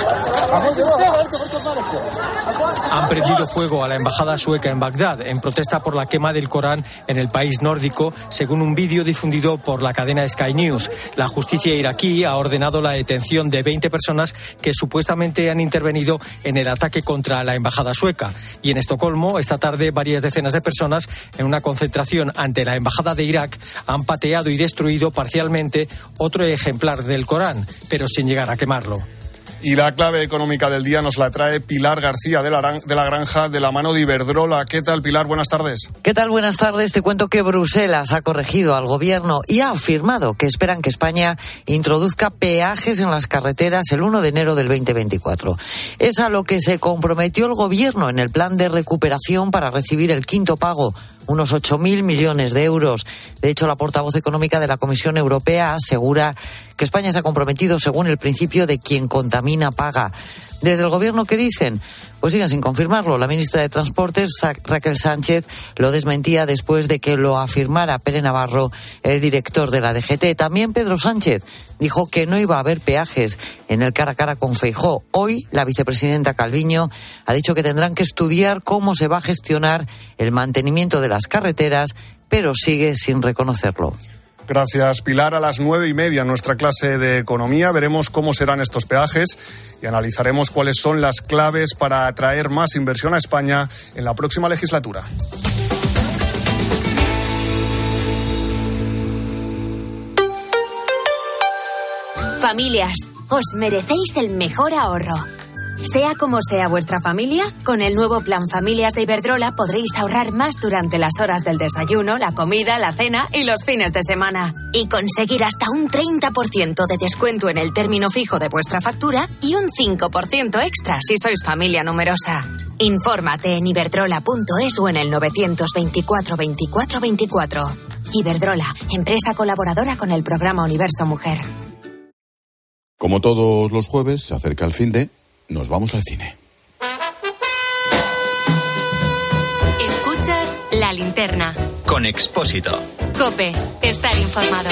han prendido fuego a la embajada sueca en Bagdad en protesta por la quema del Corán en el país nórdico, según un vídeo difundido por la cadena Sky News. La justicia iraquí ha ordenado la detención de 20 personas que supuestamente han intervenido en el ataque contra la embajada sueca. Y en Estocolmo, esta tarde, varias decenas de personas en una concentración ante la embajada de Irak han pateado y destruido parcialmente otro ejemplar del Corán, pero sin llegar a quemarlo. Y la clave económica del día nos la trae Pilar García de la Granja, de la mano de Iberdrola. ¿Qué tal, Pilar? Buenas tardes. ¿Qué tal? Buenas tardes. Te cuento que Bruselas ha corregido al gobierno y ha afirmado que esperan que España introduzca peajes en las carreteras el 1 de enero del 2024. Es a lo que se comprometió el gobierno en el plan de recuperación para recibir el quinto pago, unos 8.000 millones de euros. De hecho, la portavoz económica de la Comisión Europea asegura que España se ha comprometido según el principio de quien contamina paga. Desde el Gobierno, ¿qué dicen? Pues siguen sin confirmarlo. La ministra de Transportes, Raquel Sánchez, lo desmentía después de que lo afirmara Pere Navarro, el director de la DGT. También Pedro Sánchez dijo que no iba a haber peajes en el cara a cara con Feijóo. Hoy, la vicepresidenta Calviño ha dicho que tendrán que estudiar cómo se va a gestionar el mantenimiento de las carreteras, pero sigue sin reconocerlo. Gracias, Pilar. A las 9:30 en nuestra clase de Economía veremos cómo serán estos peajes y analizaremos cuáles son las claves para atraer más inversión a España en la próxima legislatura. Familias, os merecéis el mejor ahorro. Sea como sea vuestra familia, con el nuevo Plan Familias de Iberdrola podréis ahorrar más durante las horas del desayuno, la comida, la cena y los fines de semana. Y conseguir hasta un 30% de descuento en el término fijo de vuestra factura y un 5% extra si sois familia numerosa. Infórmate en iberdrola.es o en el 924 24 24. Iberdrola, empresa colaboradora con el programa Universo Mujer. Como todos los jueves, se acerca el finde. Nos vamos al cine. Escuchas La Linterna. Con Expósito. COPE. Estar informado.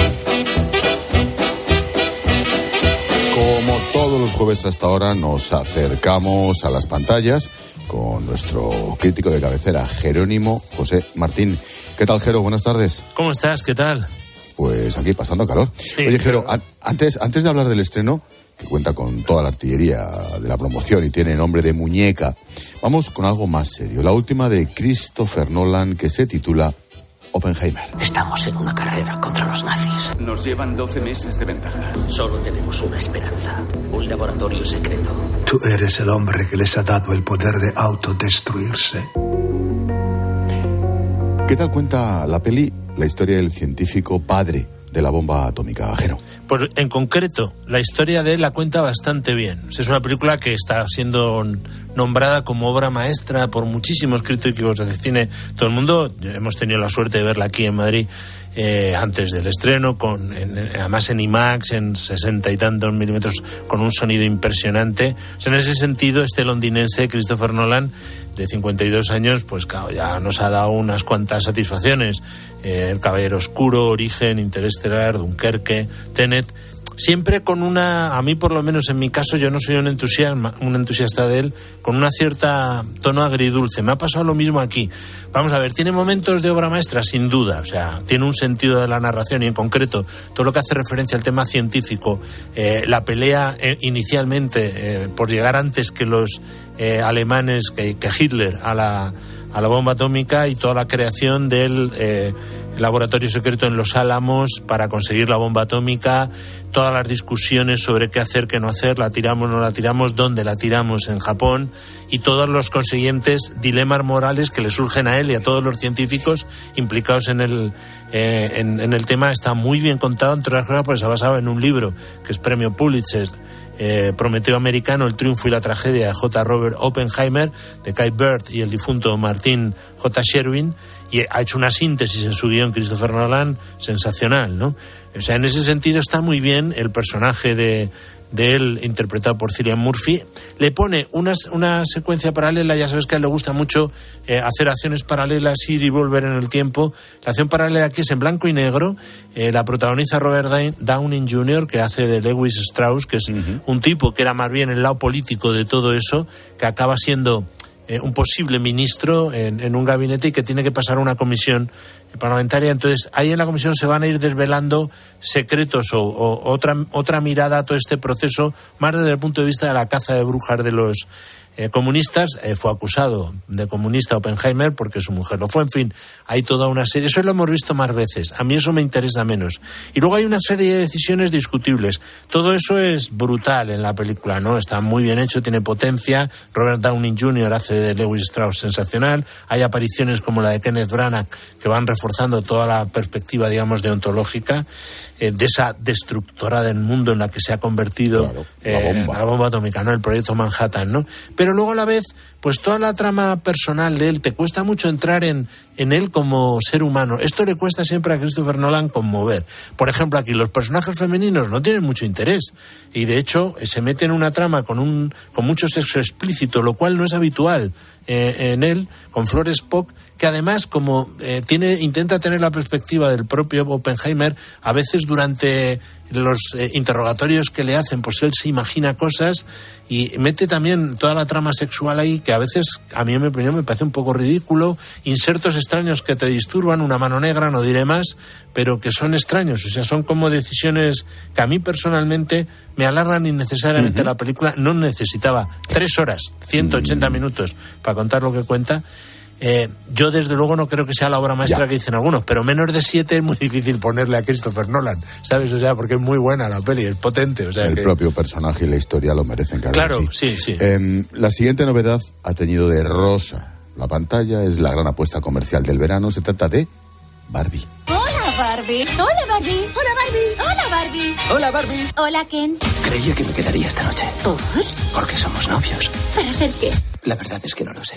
Como todos los jueves hasta ahora, nos acercamos a las pantallas con nuestro crítico de cabecera, Jerónimo José Martín. ¿Qué tal, Jero? Buenas tardes. ¿Cómo estás? ¿Qué tal? Pues aquí pasando calor. Sí, oye, Jero, antes de hablar del estreno, que cuenta con toda la artillería de la promoción y tiene nombre de muñeca, vamos con algo más serio. La última de Christopher Nolan, que se titula Oppenheimer. Estamos en una carrera contra los nazis. Nos llevan 12 meses de ventaja. Solo tenemos una esperanza, un laboratorio secreto. Tú eres el hombre que les ha dado el poder de autodestruirse. ¿Qué tal cuenta la peli la historia del científico padre de la bomba atómica, Jero? Pues en concreto, la historia de él la cuenta bastante bien. Es una película que está siendo nombrada como obra maestra por muchísimos críticos de cine. Todo el mundo, hemos tenido la suerte de verla aquí en Madrid antes del estreno, además en IMAX, en 60 y tantos milímetros, con un sonido impresionante. O sea, en ese sentido, este londinense, Christopher Nolan, de 52 años, pues claro, ya nos ha dado unas cuantas satisfacciones. El Caballero Oscuro, Origen, Interestelar, Dunkerque, Tenet, siempre con una, a mí por lo menos en mi caso, yo no soy un entusiasta de él, con una cierta tono agridulce. Me ha pasado lo mismo aquí. Vamos a ver, tiene momentos de obra maestra, sin duda, o sea, tiene un sentido de la narración y en concreto todo lo que hace referencia al tema científico, la pelea inicialmente por llegar antes que los alemanes, que Hitler a la bomba atómica, y toda la creación del laboratorio secreto en Los Álamos para conseguir la bomba atómica, todas las discusiones sobre qué hacer, qué no hacer, la tiramos, no la tiramos, dónde la tiramos en Japón, y todos los consiguientes dilemas morales que le surgen a él y a todos los científicos implicados en el tema. Está muy bien contado, entre otras cosas, porque se ha basado en un libro que es premio Pulitzer, Prometeo Americano, el triunfo y la tragedia de J. Robert Oppenheimer, de Kai Bird y el difunto Martin J. Sherwin, y ha hecho una síntesis en su guión Christopher Nolan sensacional, ¿no? O sea, en ese sentido está muy bien el personaje de él, interpretado por Cillian Murphy. Le pone una secuencia paralela. Ya sabes que a él le gusta mucho hacer acciones paralelas, ir y volver en el tiempo. La acción paralela aquí es en blanco y negro. La protagoniza Robert Downey Jr., que hace de Lewis Strauss, que es un tipo que era más bien el lado político de todo eso, que acaba siendo un posible ministro en un gabinete y que tiene que pasar una comisión parlamentaria. Entonces ahí en la comisión se van a ir desvelando secretos o otra mirada a todo este proceso, más desde el punto de vista de la caza de brujas de los comunistas. Fue acusado de comunista Oppenheimer porque su mujer lo fue. En fin, hay toda una serie. Eso lo hemos visto más veces. A mí eso me interesa menos. Y luego hay una serie de decisiones discutibles. Todo eso es brutal en la película, ¿no? Está muy bien hecho, tiene potencia. Robert Downey Jr. hace de Lewis Strauss sensacional. Hay apariciones como la de Kenneth Branagh que van reforzando toda la perspectiva, digamos, deontológica de esa destructora del mundo en la que se ha convertido, claro, la bomba atómica, ¿no? El proyecto Manhattan, ¿no? Pero luego a la vez pues toda la trama personal de él, te cuesta mucho entrar en él como ser humano. Esto le cuesta siempre a Christopher Nolan conmover. Por ejemplo, aquí los personajes femeninos no tienen mucho interés y de hecho se mete en una trama con mucho sexo explícito, lo cual no es habitual en él, con Florence Pugh, que además como intenta tener la perspectiva del propio Oppenheimer, a veces durante los interrogatorios que le hacen, pues él se imagina cosas y mete también toda la trama sexual ahí, que a veces, a mí en mi opinión, me parece un poco ridículo, insertos extraños que te disturban, una mano negra, no diré más, pero que son extraños, o sea, son como decisiones que a mí personalmente me alargan innecesariamente la película. No necesitaba 3 horas, 180 minutos para contar lo que cuenta. Yo desde luego no creo que sea la obra maestra que dicen algunos, pero menos de 7 es muy difícil ponerle a Christopher Nolan, ¿sabes? O sea, porque es muy buena la peli, es potente. O sea, el propio personaje y la historia lo merecen, claro, sí. La siguiente novedad ha teñido de rosa la pantalla, es la gran apuesta comercial del verano. Se trata de Barbie. Hola Barbie. Hola Barbie. Hola Barbie. Hola Barbie. Hola Barbie. Hola Ken. Creía que me quedaría esta noche. ¿Por? Porque somos novios. ¿Para hacer qué? La verdad es que no lo sé.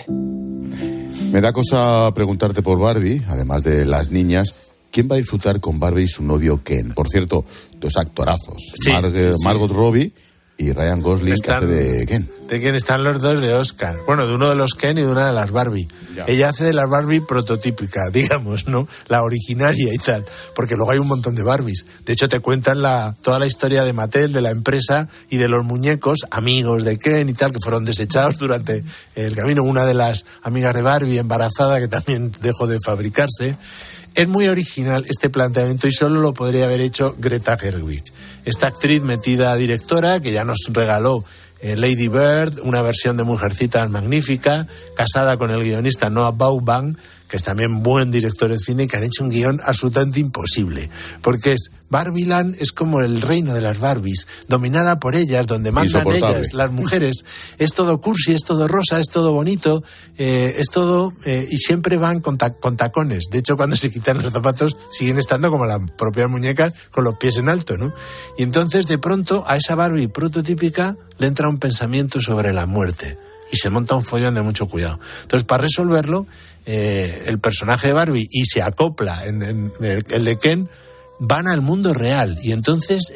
Me da cosa preguntarte por Barbie, además de las niñas. ¿Quién va a disfrutar con Barbie y su novio Ken? Por cierto, 2 actorazos. Margot Robbie y Ryan Gosling, que hace de Ken. De Ken están los dos de Oscar. Bueno, de uno de los Ken y de una de las Barbie. Ya. Ella hace de la Barbie prototípica, digamos, ¿no? La originaria y tal. Porque luego hay un montón de Barbies. De hecho, te cuentan toda la historia de Mattel, de la empresa y de los muñecos, amigos de Ken y tal, que fueron desechados durante el camino. Una de las amigas de Barbie, embarazada, que también dejó de fabricarse. Es muy original este planteamiento y solo lo podría haber hecho Greta Gerwig. Esta actriz metida directora que ya nos regaló Lady Bird, una versión de Mujercitas magnífica, casada con el guionista Noah Baumbach, que es también buen director de cine, y que han hecho un guión absolutamente imposible, porque es Barbieland, es como el reino de las Barbies, dominada por ellas, donde mandan ellas, las mujeres, es todo cursi, es todo rosa, es todo bonito, es todo, y siempre van con tacones. De hecho, cuando se quitan los zapatos, siguen estando como la propia muñeca, con los pies en alto, ¿no? Y entonces, de pronto, a esa Barbie prototípica le entra un pensamiento sobre la muerte, y se monta un follón de mucho cuidado. Entonces, para resolverlo, el personaje de Barbie y se acopla en el de Ken, van al mundo real y entonces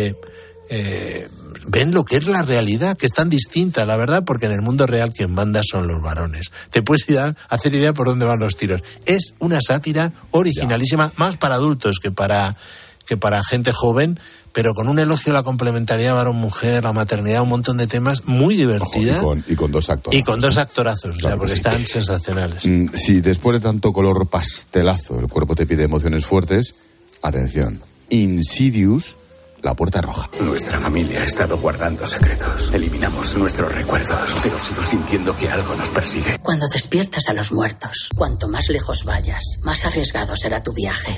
ven lo que es la realidad, que es tan distinta, la verdad, porque en el mundo real quien manda son los varones. Te puedes hacer idea por dónde van los tiros. Es una sátira originalísima, más para adultos que para gente joven, pero con un elogio a la complementariedad varón-mujer, la maternidad, un montón de temas, muy divertida. Y con 2 actorazos. Y con 2 actorazos, claro, o sea, porque están sensacionales. Si después de tanto color pastelazo el cuerpo te pide emociones fuertes, atención, Insidious, la puerta roja. Nuestra familia ha estado guardando secretos. Eliminamos nuestros recuerdos, pero sigo sintiendo que algo nos persigue. Cuando despiertas a los muertos, cuanto más lejos vayas, más arriesgado será tu viaje.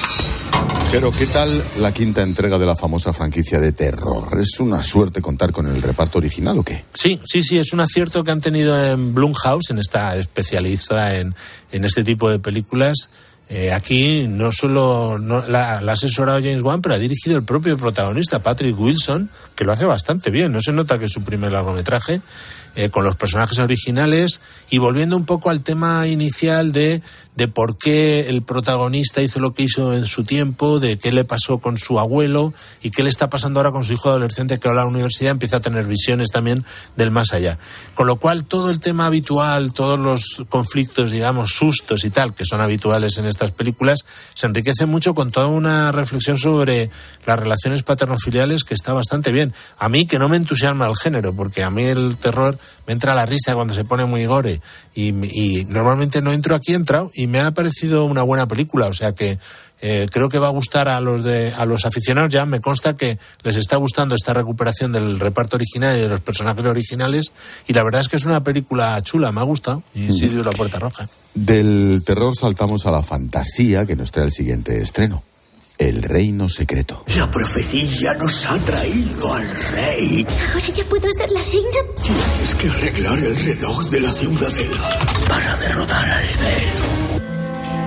Pero, ¿qué tal la 5ª entrega de la famosa franquicia de terror? ¿Es una suerte contar con el reparto original o qué? Sí, es un acierto que han tenido en Blumhouse, en esta especialista en este tipo de películas. Aquí no solo la ha asesorado James Wan, pero ha dirigido el propio protagonista, Patrick Wilson, que lo hace bastante bien. No se nota que es su primer largometraje, con los personajes originales, y volviendo un poco al tema inicial de por qué el protagonista hizo lo que hizo en su tiempo, de qué le pasó con su abuelo y qué le está pasando ahora con su hijo adolescente que va a la universidad, empieza a tener visiones también del más allá. Con lo cual, todo el tema habitual, todos los conflictos, digamos, sustos y tal, que son habituales en estas películas, se enriquece mucho con toda una reflexión sobre las relaciones paterno-filiales que está bastante bien. A mí, que no me entusiasma el género, porque a mí el terror me entra la risa cuando se pone muy gore, y normalmente no entro, aquí he entrado, y me ha parecido una buena película, o sea que creo que va a gustar a los aficionados. Ya me consta que les está gustando esta recuperación del reparto original y de los personajes originales, y la verdad es que es una película chula, me ha gustado, y Insidious, la puerta roja. Del terror saltamos a la fantasía, que nos trae el siguiente estreno: El reino secreto. La profecía nos ha traído al rey. ¿Ahora ya puedo ser la reina? Tienes que arreglar el reloj de la ciudadela para derrotar al velo.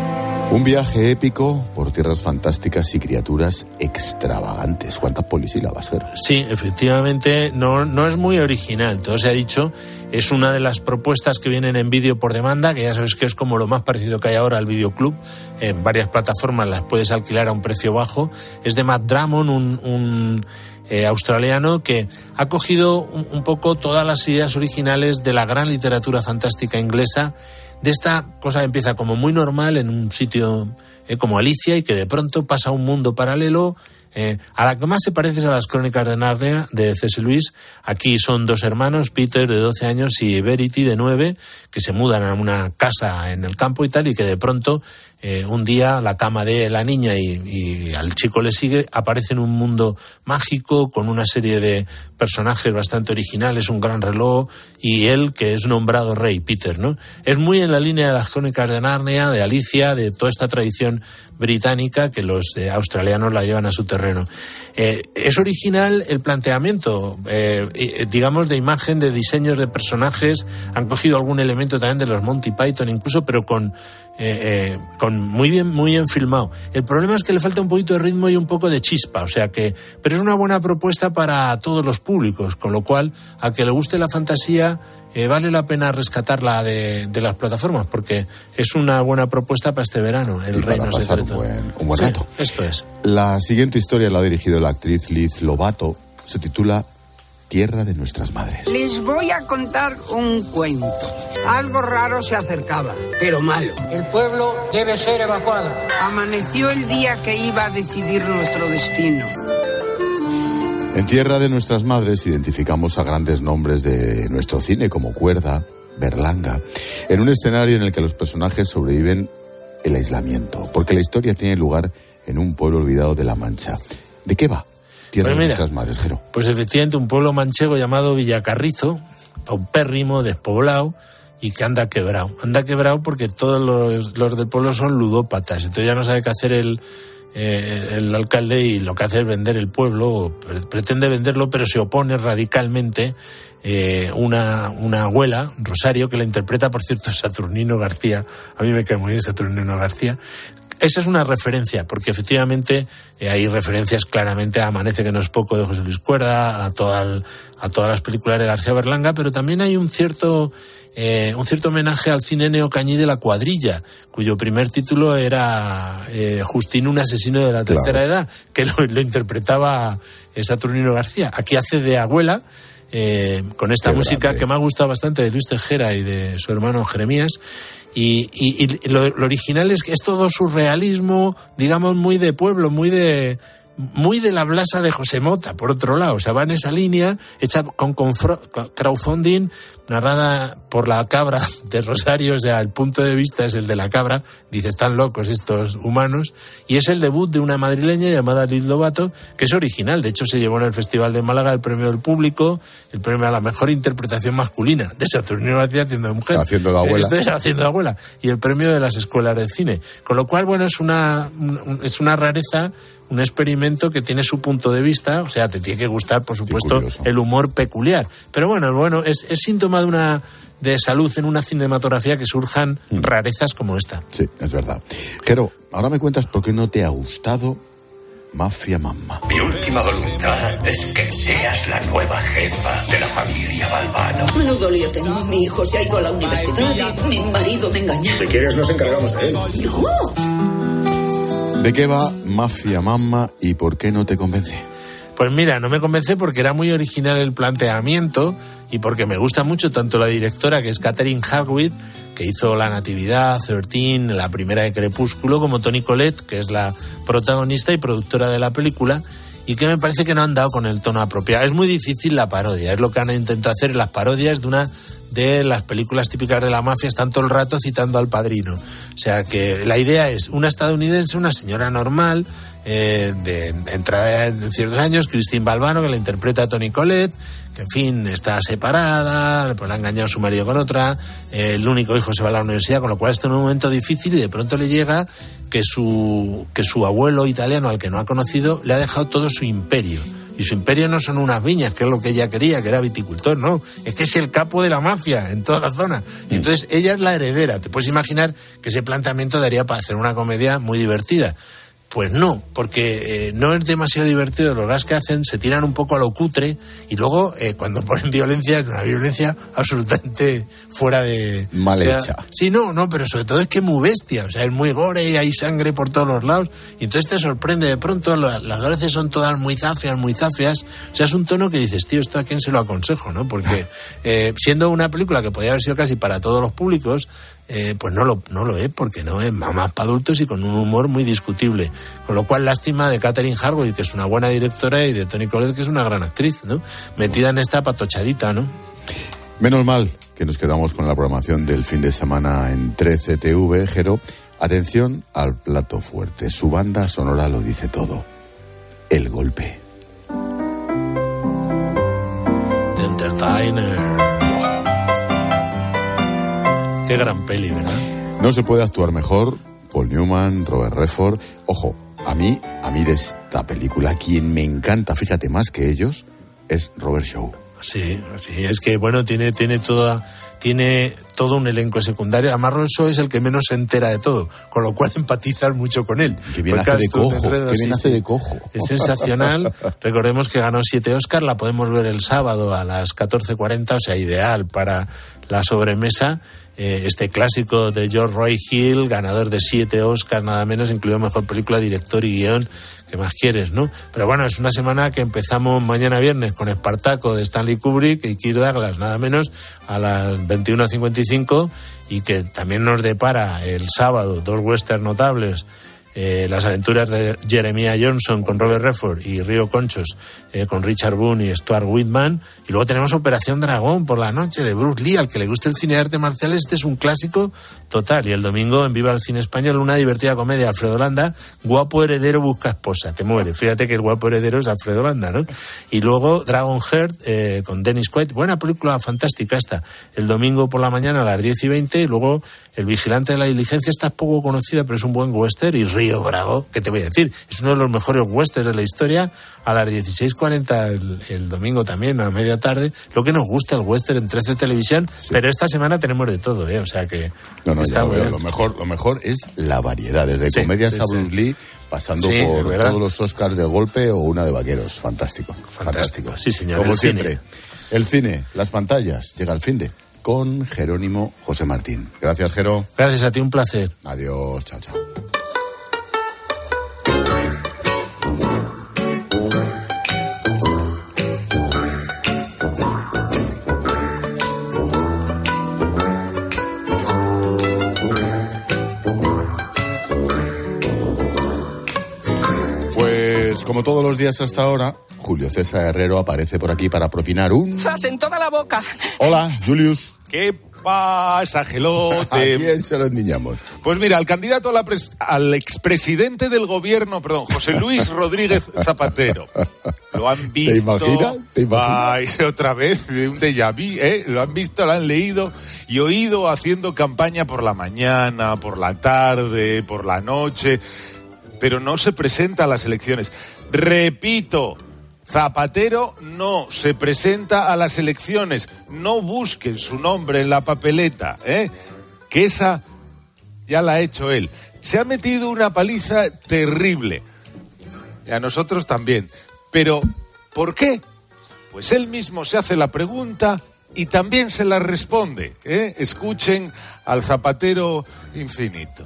Un viaje épico por tierras fantásticas y criaturas extravagantes. ¿Cuántas polisílabas, Jero? Sí, efectivamente, no es muy original, todo se ha dicho. Es una de las propuestas que vienen en vídeo por demanda, que ya sabes que es como lo más parecido que hay ahora al videoclub. En varias plataformas las puedes alquilar a un precio bajo. Es de Matt Damon, un australiano que ha cogido un poco todas las ideas originales de la gran literatura fantástica inglesa, de esta cosa que empieza como muy normal en un sitio como Alicia y que de pronto pasa a un mundo paralelo. A la que más se parece es a las Crónicas de Narnia de C.S. Lewis. Aquí son dos hermanos, Peter de 12 años y Verity de 9, que se mudan a una casa en el campo y tal, y que de pronto un día la cama de la niña y al chico le sigue, aparece en un mundo mágico con una serie de personajes bastante originales, un gran reloj y él que es nombrado rey, Peter, ¿no? Es muy en la línea de las Crónicas de Narnia, de Alicia, de toda esta tradición británica que los australianos la llevan a su terreno. Es original el planteamiento, digamos, de imagen, de diseños de personajes. Han cogido algún elemento también de los Monty Python incluso, pero con muy bien filmado. El problema es que le falta un poquito de ritmo y un poco de chispa, pero es una buena propuesta para todos los públicos, con lo cual, a que le guste la fantasía, vale la pena rescatarla de las plataformas, porque es una buena propuesta para este verano, El Reino Secreto. Un buen rato. Esto es. La siguiente historia la ha dirigido la actriz Liz Lovato. Se titula Tierra de nuestras madres. Les voy a contar un cuento. Algo raro se acercaba, pero malo. El pueblo debe ser evacuado. Amaneció el día que iba a decidir nuestro destino. En Tierra de nuestras madres identificamos a grandes nombres de nuestro cine como Cuerda, Berlanga, en un escenario en el que los personajes sobreviven el aislamiento, porque la historia tiene lugar en un pueblo olvidado de La Mancha. ¿De qué va Tierra de nuestras madres, Jero? Pues efectivamente un pueblo manchego llamado Villacarrizo, paupérrimo, despoblado, y que anda quebrado. Anda quebrado porque todos los del pueblo son ludópatas, entonces ya no sabe qué hacer el alcalde, y lo que hace es vender el pueblo, pretende venderlo, pero se opone radicalmente una abuela, Rosario, que la interpreta, por cierto, Saturnino García. A mí me cae muy bien Saturnino García. Esa es una referencia, porque efectivamente hay referencias claramente a Amanece que no es poco de José Luis Cuerda, a todas las películas de García Berlanga, pero también hay un cierto homenaje al cine neocañí de La Cuadrilla, cuyo primer título era Justín, un asesino de la tercera edad, que lo interpretaba Saturnino García. Aquí hace de abuela, con esta música que me ha gustado bastante de Luis Tejera y de su hermano Jeremías. Y lo original es que es todo surrealismo, digamos, muy de pueblo, muy de la blasa de José Mota, por otro lado. O sea, va en esa línea, hecha con crowdfunding, narrada por la cabra de Rosario. O sea, el punto de vista es el de la cabra. Dice, están locos estos humanos. Y es el debut de una madrileña llamada Liz Lovato, que es original. De hecho, se llevó en el Festival de Málaga el premio del público, el premio a la mejor interpretación masculina de Saturnino García haciendo de mujer. Haciendo de abuela. Haciendo de abuela. Y el premio de las escuelas de cine. Con lo cual, bueno, es una rareza, un experimento que tiene su punto de vista. O sea, te tiene que gustar, por supuesto, el humor peculiar. Pero bueno, es síntoma de salud en una cinematografía que surjan rarezas como esta. Sí, es verdad. Jero, ahora me cuentas por qué no te ha gustado Mafia Mamma. Mi última voluntad es que seas la nueva jefa de la familia Balbano. Menudo lío tengo. Mi hijo se ha ido a la universidad y mi marido me engaña. Si quieres, nos encargamos de él. No. ¿De qué va Mafia Mamma y por qué no te convence? Pues mira, no me convence porque era muy original el planteamiento y porque me gusta mucho tanto la directora, que es Catherine Hardwicke, que hizo La Natividad, 13, la primera de Crepúsculo, como Toni Collette, que es la protagonista y productora de la película, y que me parece que no han dado con el tono apropiado. Es muy difícil la parodia, es lo que han intentado hacer en las parodias de las películas típicas de la mafia, están todo el rato citando al Padrino. O sea que la idea es una estadounidense, una señora normal, de entrada en ciertos años, Christine Balbano, que la interpreta a Toni Collette, que en fin está separada, pues la ha engañado su marido con otra, el único hijo se va a la universidad, con lo cual está en un momento difícil, y de pronto le llega que su abuelo italiano, al que no ha conocido, le ha dejado todo su imperio. Y su imperio no son unas viñas, que es lo que ella quería, que era viticultor, no. Es que es el capo de la mafia en toda la zona. Y entonces ella es la heredera. Te puedes imaginar que ese planteamiento daría para hacer una comedia muy divertida. Pues no, porque no es demasiado divertido. Los gas que hacen se tiran un poco a lo cutre y luego cuando ponen violencia, es una violencia absolutamente fuera de... Mal hecha. Sí, no, pero sobre todo es que es muy bestia. O sea, es muy gore y hay sangre por todos los lados. Y entonces te sorprende de pronto, las gracias son todas muy zafias. O sea, es un tono que dices, tío, ¿esto a quién se lo aconsejo, no? Porque siendo una película que podría haber sido casi para todos los públicos, pues no lo es, porque no es más para adultos y con un humor muy discutible. Con lo cual, lástima de Catherine Hardwicke, que es una buena directora, y de Toni Collette, que es una gran actriz, ¿no? Metida en esta patochadita, ¿no? Menos mal que nos quedamos con la programación del fin de semana en 13TV, Jero. Atención al plato fuerte. Su banda sonora lo dice todo. El golpe. The Entertainer. Qué gran peli, ¿verdad? No se puede actuar mejor. Paul Newman, Robert Redford. Ojo, a mí de esta película, quien me encanta, fíjate, más que ellos, es Robert Shaw. Sí, es que, bueno, tiene todo un elenco secundario. Además, Robert Shaw es el que menos se entera de todo, con lo cual empatizas mucho con él. Que bien hace de cojo. Es sensacional. Recordemos que ganó 7 Oscars, la podemos ver el sábado a las 14:40, o sea, ideal para la sobremesa. Este clásico de George Roy Hill, ganador de 7 Oscars, nada menos, incluido mejor película, director y guión. ¿Qué más quieres, no? Pero bueno, es una semana que empezamos mañana viernes con Espartaco de Stanley Kubrick y Kirk Douglas, nada menos, a las 21:55, y que también nos depara el sábado 2 western notables. Las aventuras de Jeremiah Johnson con Robert Redford y Río Conchos con Richard Boone y Stuart Whitman. Y luego tenemos Operación Dragón por la noche de Bruce Lee. Al que le guste el cine de arte marcial, este es un clásico total. Y el domingo en Viva el Cine Español, una divertida comedia de Alfredo Landa, Guapo heredero busca esposa. Te muere. Fíjate que el guapo heredero es Alfredo Landa, ¿no? Y luego Dragonheart con Dennis Quaid. Buena película, fantástica esta. El domingo por la mañana a las 10:20. Y luego El vigilante de la diligencia. Esta es poco conocida, pero es un buen western. Y Río Bravo, ¿qué te voy a decir? Es uno de los mejores westerns de la historia, a las 16:40 el domingo también, a media tarde. Lo que nos gusta el western en 13 Televisión, sí. Pero esta semana tenemos de todo, o sea que... No, está ya veo, lo mejor es la variedad, desde comedias a Bruce Lee, pasando por todos los Oscars del golpe o una de vaqueros. Fantástico. Sí, señor. Como siempre. El cine, las pantallas, llega el finde con Jerónimo José Martín. Gracias, Jero. Gracias a ti, un placer. Adiós, chao. Como todos los días hasta ahora, Julio César Herrero aparece por aquí para propinar un... ¡Zas en toda la boca! Hola, Julius. ¿Qué pasa, gelote? ¿A quién se lo endiñamos? Pues mira, al candidato al expresidente del gobierno, José Luis Rodríguez Zapatero. ¿Lo han visto? ¿Te imaginas? Ay, otra vez, de un déjà vu, ¿eh? Lo han visto, lo han leído y oído haciendo campaña por la mañana, por la tarde, por la noche, pero no se presenta a las elecciones. Repito, Zapatero no se presenta a las elecciones. No busquen su nombre en la papeleta, que esa ya la ha hecho él. Se ha metido una paliza terrible. Y a nosotros también. Pero, ¿por qué? Pues él mismo se hace la pregunta y también se la responde. Escuchen al Zapatero infinito.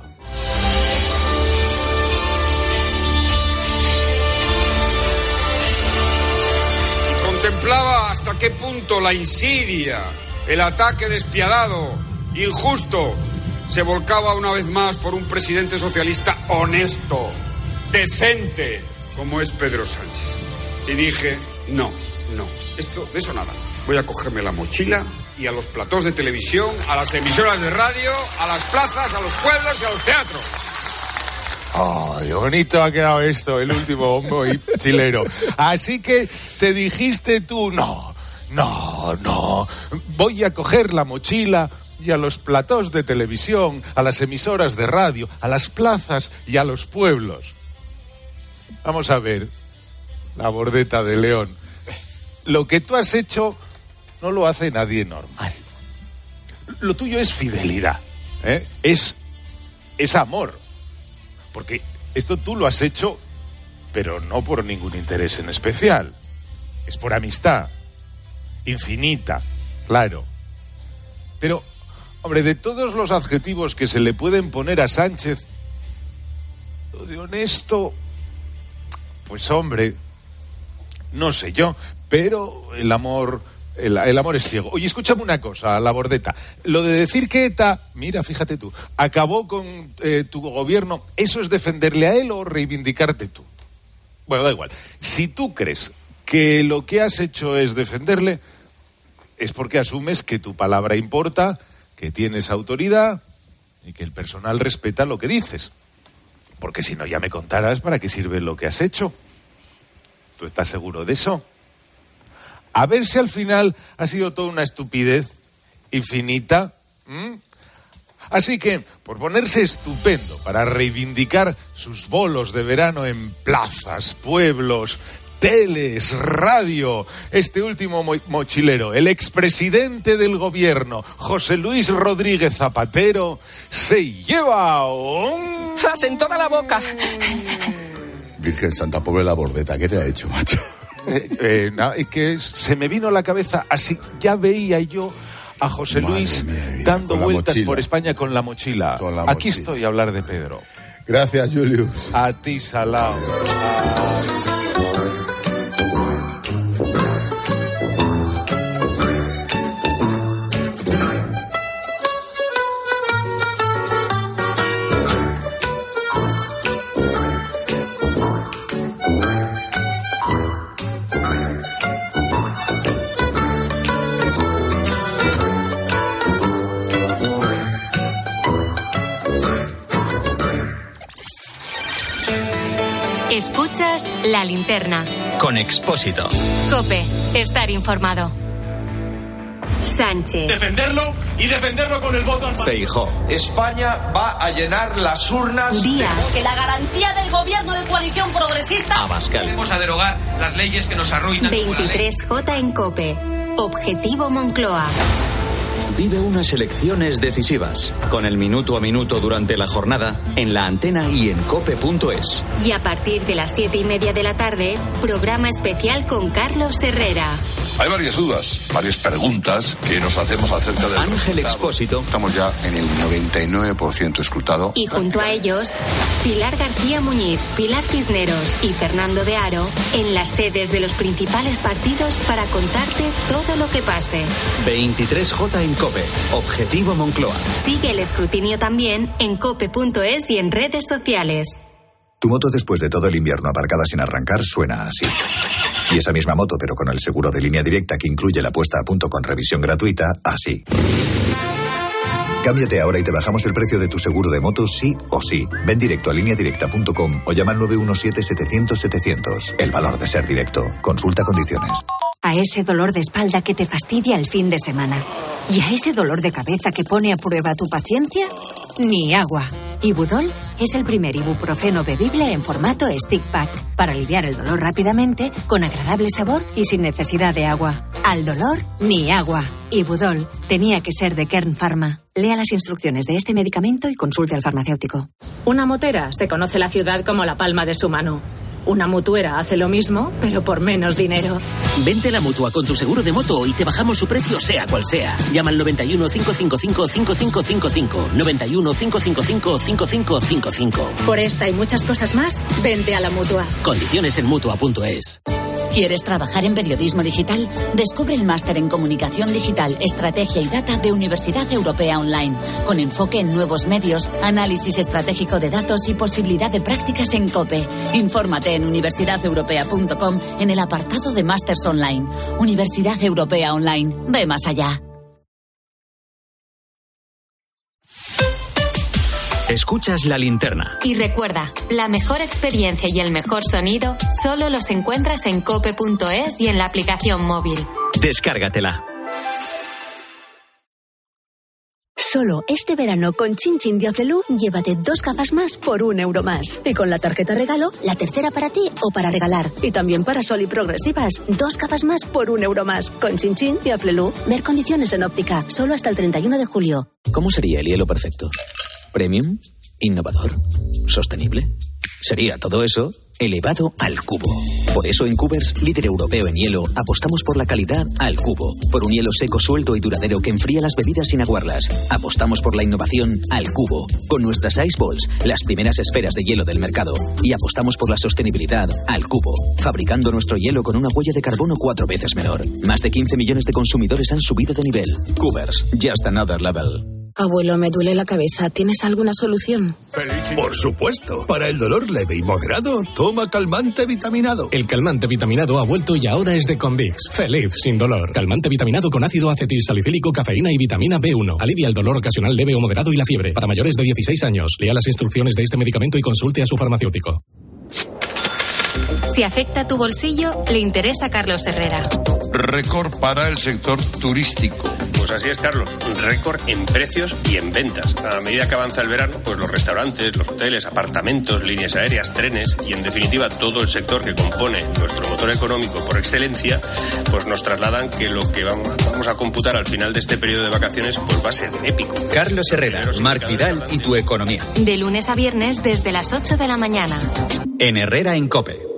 Contemplaba hasta qué punto la insidia, el ataque despiadado, injusto, se volcaba una vez más por un presidente socialista honesto, decente, como es Pedro Sánchez. Y dije, no, de eso nada. Voy a cogerme la mochila y a los platós de televisión, a las emisoras de radio, a las plazas, a los pueblos y a los teatros. ¡Ay, bonito ha quedado esto, el último bombo y chilero! Así que te dijiste tú, no, voy a coger la mochila y a los platós de televisión, a las emisoras de radio, a las plazas y a los pueblos. Vamos a ver, La Bordeta de León. Lo que tú has hecho no lo hace nadie normal. Lo tuyo es fidelidad, ¿eh? Es amor. Porque esto tú lo has hecho, pero no por ningún interés en especial. Es por amistad. Infinita, claro. Pero, hombre, de todos los adjetivos que se le pueden poner a Sánchez, lo de honesto, pues hombre, no sé yo, pero el amor es ciego. Oye, escúchame una cosa, La Bordeta. Lo de decir que ETA, mira, fíjate tú, acabó con tu gobierno, ¿eso es defenderle a él o reivindicarte tú? Bueno, da igual. Si tú crees que lo que has hecho es defenderle, es porque asumes que tu palabra importa, que tienes autoridad y que el personal respeta lo que dices. Porque si no, ya me contarás para qué sirve lo que has hecho. ¿Tú estás seguro de eso? A ver si al final ha sido toda una estupidez infinita. Así que, por ponerse estupendo para reivindicar sus bolos de verano en plazas, pueblos, teles, radio, este último mochilero, el expresidente del gobierno, José Luis Rodríguez Zapatero, se lleva un... ¡Zas en toda la boca! Virgen Santa, pobre La Bordeta, ¿qué te ha hecho, macho? Es que se me vino a la cabeza, así ya veía yo a José Luis dando vueltas por España con la mochila. Aquí estoy a hablar de Pedro. Gracias, Julius. A ti, Salao. Escuchas La Linterna. Con Expósito. COPE. Estar informado. Sánchez. Defenderlo y defenderlo con el voto al Feijóo. España va a llenar las urnas. Díaz. Que la garantía del gobierno de coalición progresista. Abascal. Vamos a derogar las leyes que nos arruinan. 23J en COPE. Objetivo Moncloa. Vive unas elecciones decisivas, con el minuto a minuto durante la jornada, en la antena y en cope.es. Y a partir de las 7:30 de la tarde, programa especial con Carlos Herrera. Hay varias dudas, varias preguntas que nos hacemos acerca del Ángel Expósito. Estamos ya en el 99% escrutado. Y junto a ellos, Pilar García Muñiz, Pilar Cisneros y Fernando de Aro, en las sedes de los principales partidos para contarte todo lo que pase. 23J en COPE. Objetivo Moncloa. Sigue el escrutinio también en cope.es y en redes sociales. Tu moto después de todo el invierno aparcada sin arrancar suena así. Y esa misma moto, pero con el seguro de Línea Directa que incluye la puesta a punto con revisión gratuita, así. Cámbiate ahora y te bajamos el precio de tu seguro de moto sí o sí. Ven directo a lineadirecta.com o llama al 917-700-700. El valor de ser directo. Consulta condiciones. A ese dolor de espalda que te fastidia el fin de semana. Y a ese dolor de cabeza que pone a prueba tu paciencia, ni agua. Ibudol es el primer ibuprofeno bebible en formato stick pack para aliviar el dolor rápidamente, con agradable sabor y sin necesidad de agua. Al dolor, ni agua. Ibudol tenía que ser de Kern Pharma. Lea las instrucciones de este medicamento y consulte al farmacéutico. Una motera se conoce la ciudad como la palma de su mano. Una mutuera hace lo mismo, pero por menos dinero. Vente a la Mutua con tu seguro de moto y te bajamos su precio sea cual sea. Llama al 91 555 5555. 91 555 5555. Por esta y muchas cosas más, vente a la Mutua. Condiciones en Mutua.es. ¿Quieres trabajar en periodismo digital? Descubre el máster en Comunicación Digital, Estrategia y Data de Universidad Europea Online, con enfoque en nuevos medios, análisis estratégico de datos y posibilidad de prácticas en COPE. Infórmate en universidadeuropea.com en el apartado de Másters Online. Universidad Europea Online. Ve más allá. Escuchas La Linterna. Y recuerda, la mejor experiencia y el mejor sonido solo los encuentras en cope.es y en la aplicación móvil. Descárgatela. Solo este verano con Chin Chin de Aflelu, llévate 2 gafas más por €1 más. Y con la tarjeta regalo, la tercera para ti o para regalar. Y también para Sol y Progresivas, 2 gafas más por €1 más. Con Chin Chin de Aflelu. Ver condiciones en óptica, solo hasta el 31 de julio. ¿Cómo sería el hielo perfecto? ¿Premium? ¿Innovador? ¿Sostenible? Sería todo eso elevado al cubo. Por eso en Cubers, líder europeo en hielo, apostamos por la calidad al cubo. Por un hielo seco, suelto y duradero que enfría las bebidas sin aguarlas. Apostamos por la innovación al cubo. Con nuestras Ice Balls, las primeras esferas de hielo del mercado. Y apostamos por la sostenibilidad al cubo. Fabricando nuestro hielo con una huella de carbono 4 veces menor. Más de 15 millones de consumidores han subido de nivel. Cubers, just another level. Abuelo, me duele la cabeza. ¿Tienes alguna solución? Por supuesto. Para el dolor leve y moderado, toma calmante vitaminado. El calmante vitaminado ha vuelto y ahora es de Convix. Feliz sin dolor. Calmante vitaminado con ácido acetilsalicílico, cafeína y vitamina B1. Alivia el dolor ocasional leve o moderado y la fiebre. Para mayores de 16 años. Lea las instrucciones de este medicamento y consulte a su farmacéutico. Si afecta tu bolsillo, le interesa a Carlos Herrera. Récord para el sector turístico. Pues así es, Carlos. Récord en precios y en ventas. A medida que avanza el verano, pues los restaurantes, los hoteles, apartamentos, líneas aéreas, trenes y en definitiva todo el sector que compone nuestro motor económico por excelencia, pues nos trasladan que lo que vamos a computar al final de este periodo de vacaciones pues va a ser épico. Carlos Herrera, Marc Vidal y tu economía. De lunes a viernes desde las 8 de la mañana. En Herrera en COPE.